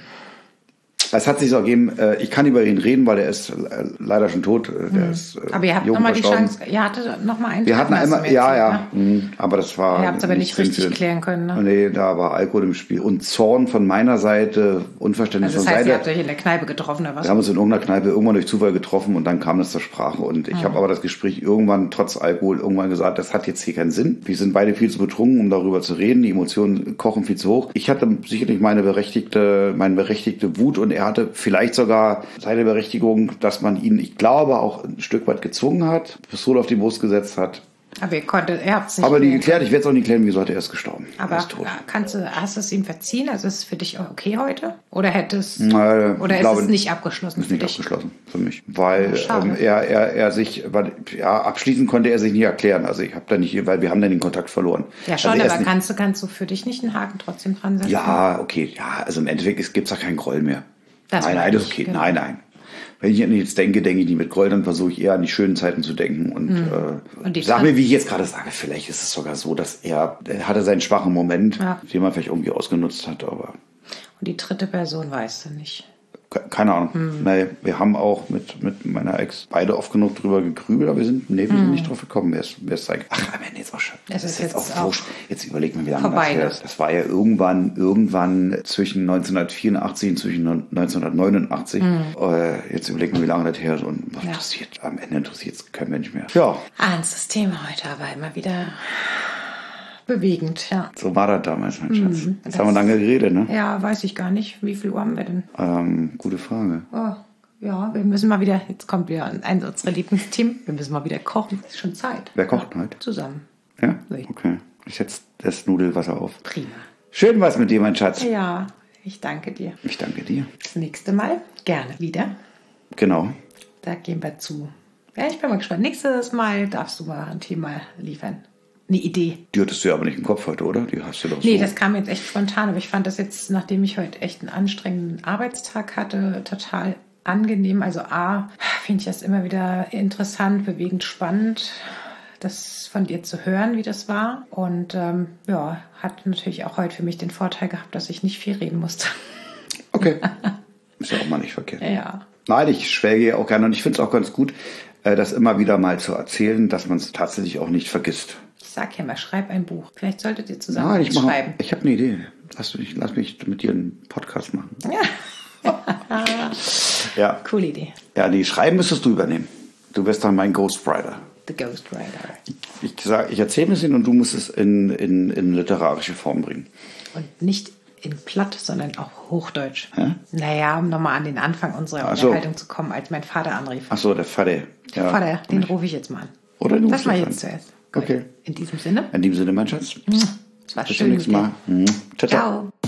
Es hat sich so ergeben, ich kann über ihn reden, weil er ist leider schon tot. Der mhm. ist aber ihr habt nochmal die Chance, ihr hattet nochmal einen Wir hatten einmal, ja, ja, ne? aber das war... Ihr habt es aber nicht richtig klären können, ne? Nee, da war Alkohol im Spiel. Und Zorn von meiner Seite, Unverständnis also das von heißt, Seite. ihr habt euch in der Kneipe getroffen, oder was? Wir haben uns in irgendeiner Kneipe irgendwann durch Zufall getroffen und dann kam das zur Sprache. Und ich mhm. habe aber das Gespräch irgendwann, trotz Alkohol, irgendwann gesagt, das hat jetzt hier keinen Sinn. Wir sind beide viel zu betrunken, um darüber zu reden. Die Emotionen kochen viel zu hoch. Ich hatte sicherlich meine berechtigte, meine berechtigte Wut und er hatte vielleicht sogar seine Berechtigung, dass man ihn, ich glaube, auch ein Stück weit gezwungen hat, Pistole auf die Brust gesetzt hat. Aber ihr konntet, er hat es nicht. Aber nie geklärt, ich werde es auch nicht klären, wieso hat er erst gestorben. Aber er ist tot. Kannst du, hast du es ihm verziehen? Also ist es für dich okay heute? Oder hättest, Na, oder ist glaube, es nicht abgeschlossen ist für nicht dich? abgeschlossen für mich. Weil ähm, er, er, er sich, weil, ja, abschließend konnte er sich nie erklären. Also ich habe da nicht, weil wir haben dann den Kontakt verloren. Ja schon, also aber nicht, kannst du, kannst du für dich nicht einen Haken trotzdem dran setzen? Ja, okay, ja, also im Endeffekt gibt es da keinen Groll mehr. Das nein, nein, das ist okay. Genau. Nein, nein. Wenn ich jetzt denke, denke ich nicht mit Groll, dann versuche ich eher an die schönen Zeiten zu denken. Und, mhm. äh, und sag mir, wie ich jetzt gerade sage, vielleicht ist es sogar so, dass er, er hatte seinen schwachen Moment, ja. den man vielleicht irgendwie ausgenutzt hat. Aber und die dritte Person weißt du nicht? Keine Ahnung. Mhm. Nee, wir haben auch mit, mit meiner Ex beide oft genug drüber gegrübelt, aber wir sind, nee, wir mhm. sind nicht drauf gekommen, wer es, wer es zeigt. Ach, am Ende ist auch schon. Das ist, ist jetzt, jetzt auch wurscht. Jetzt überlegt man, wie lange das her ist. Das war ja irgendwann, irgendwann zwischen neunzehnhundertvierundachtzig und zwischen neunzehnhundertneunundachtzig. Mhm. Äh, jetzt überlegt man, wie lange das her ist und was ja. interessiert. Am Ende interessiert es kein Mensch mehr. Ja. Ernstes Thema heute, aber immer wieder bewegend, ja. So war das damals, mein Schatz. Mhm, Jetzt haben wir lange geredet, ne? Ja, weiß ich gar nicht. Wie viel Uhr haben wir denn? Ähm, gute Frage. Oh, ja, wir müssen mal wieder, jetzt kommt wieder ein unserer Lieblingsteam, wir müssen mal wieder kochen. Ist schon Zeit. Wer kocht heute? Zusammen. Ja? Okay. Ich setze das Nudelwasser auf. Prima. Schön was mit dir, mein Schatz. Ja, ich danke dir. Ich danke dir. Das nächste Mal gerne wieder. Genau. Da gehen wir zu. Ja, ich bin mal gespannt. Nächstes Mal darfst du mal ein Thema liefern. Eine Idee. Die hattest du ja aber nicht im Kopf heute, oder? Die hast du doch nee, so. Das kam jetzt echt spontan. Aber ich fand das jetzt, nachdem ich heute echt einen anstrengenden Arbeitstag hatte, total angenehm. Also A, finde ich das immer wieder interessant, bewegend, spannend, das von dir zu hören, wie das war. Und ähm, ja, hat natürlich auch heute für mich den Vorteil gehabt, dass ich nicht viel reden musste. Okay. Ist ja auch mal nicht verkehrt. Ja. Nein, ich schwelge ja auch gerne. Und ich finde es auch ganz gut, das immer wieder mal zu erzählen, dass man es tatsächlich auch nicht vergisst. Ich sag ja mal, schreib ein Buch. Vielleicht solltet ihr zusammen Nein, ich schreiben. Mache, ich habe eine Idee. Lass mich, lass mich mit dir einen Podcast machen. Ja. Ja. Coole Idee. Ja, die Schreiben müsstest du übernehmen. Du wirst dann mein Ghostwriter. The Ghostwriter. Ich, ich, ich erzähle ein bisschen und du musst es in, in, in literarische Form bringen. Und nicht in Platt, sondern auch Hochdeutsch. Hä? Naja, um nochmal an den Anfang unserer Ach so. Unterhaltung zu kommen, als mein Vater anrief. Ach so, der Vater. Der Ja. Vater, den rufe ich jetzt mal an. Oder du Das rufst mache ich an. jetzt zuerst. Gut. Okay. In diesem Sinne. In diesem Sinne, mein Schatz. Es war Bis schön zum nächsten mit Mal. dir. Mhm. Ciao, ciao. Ciao.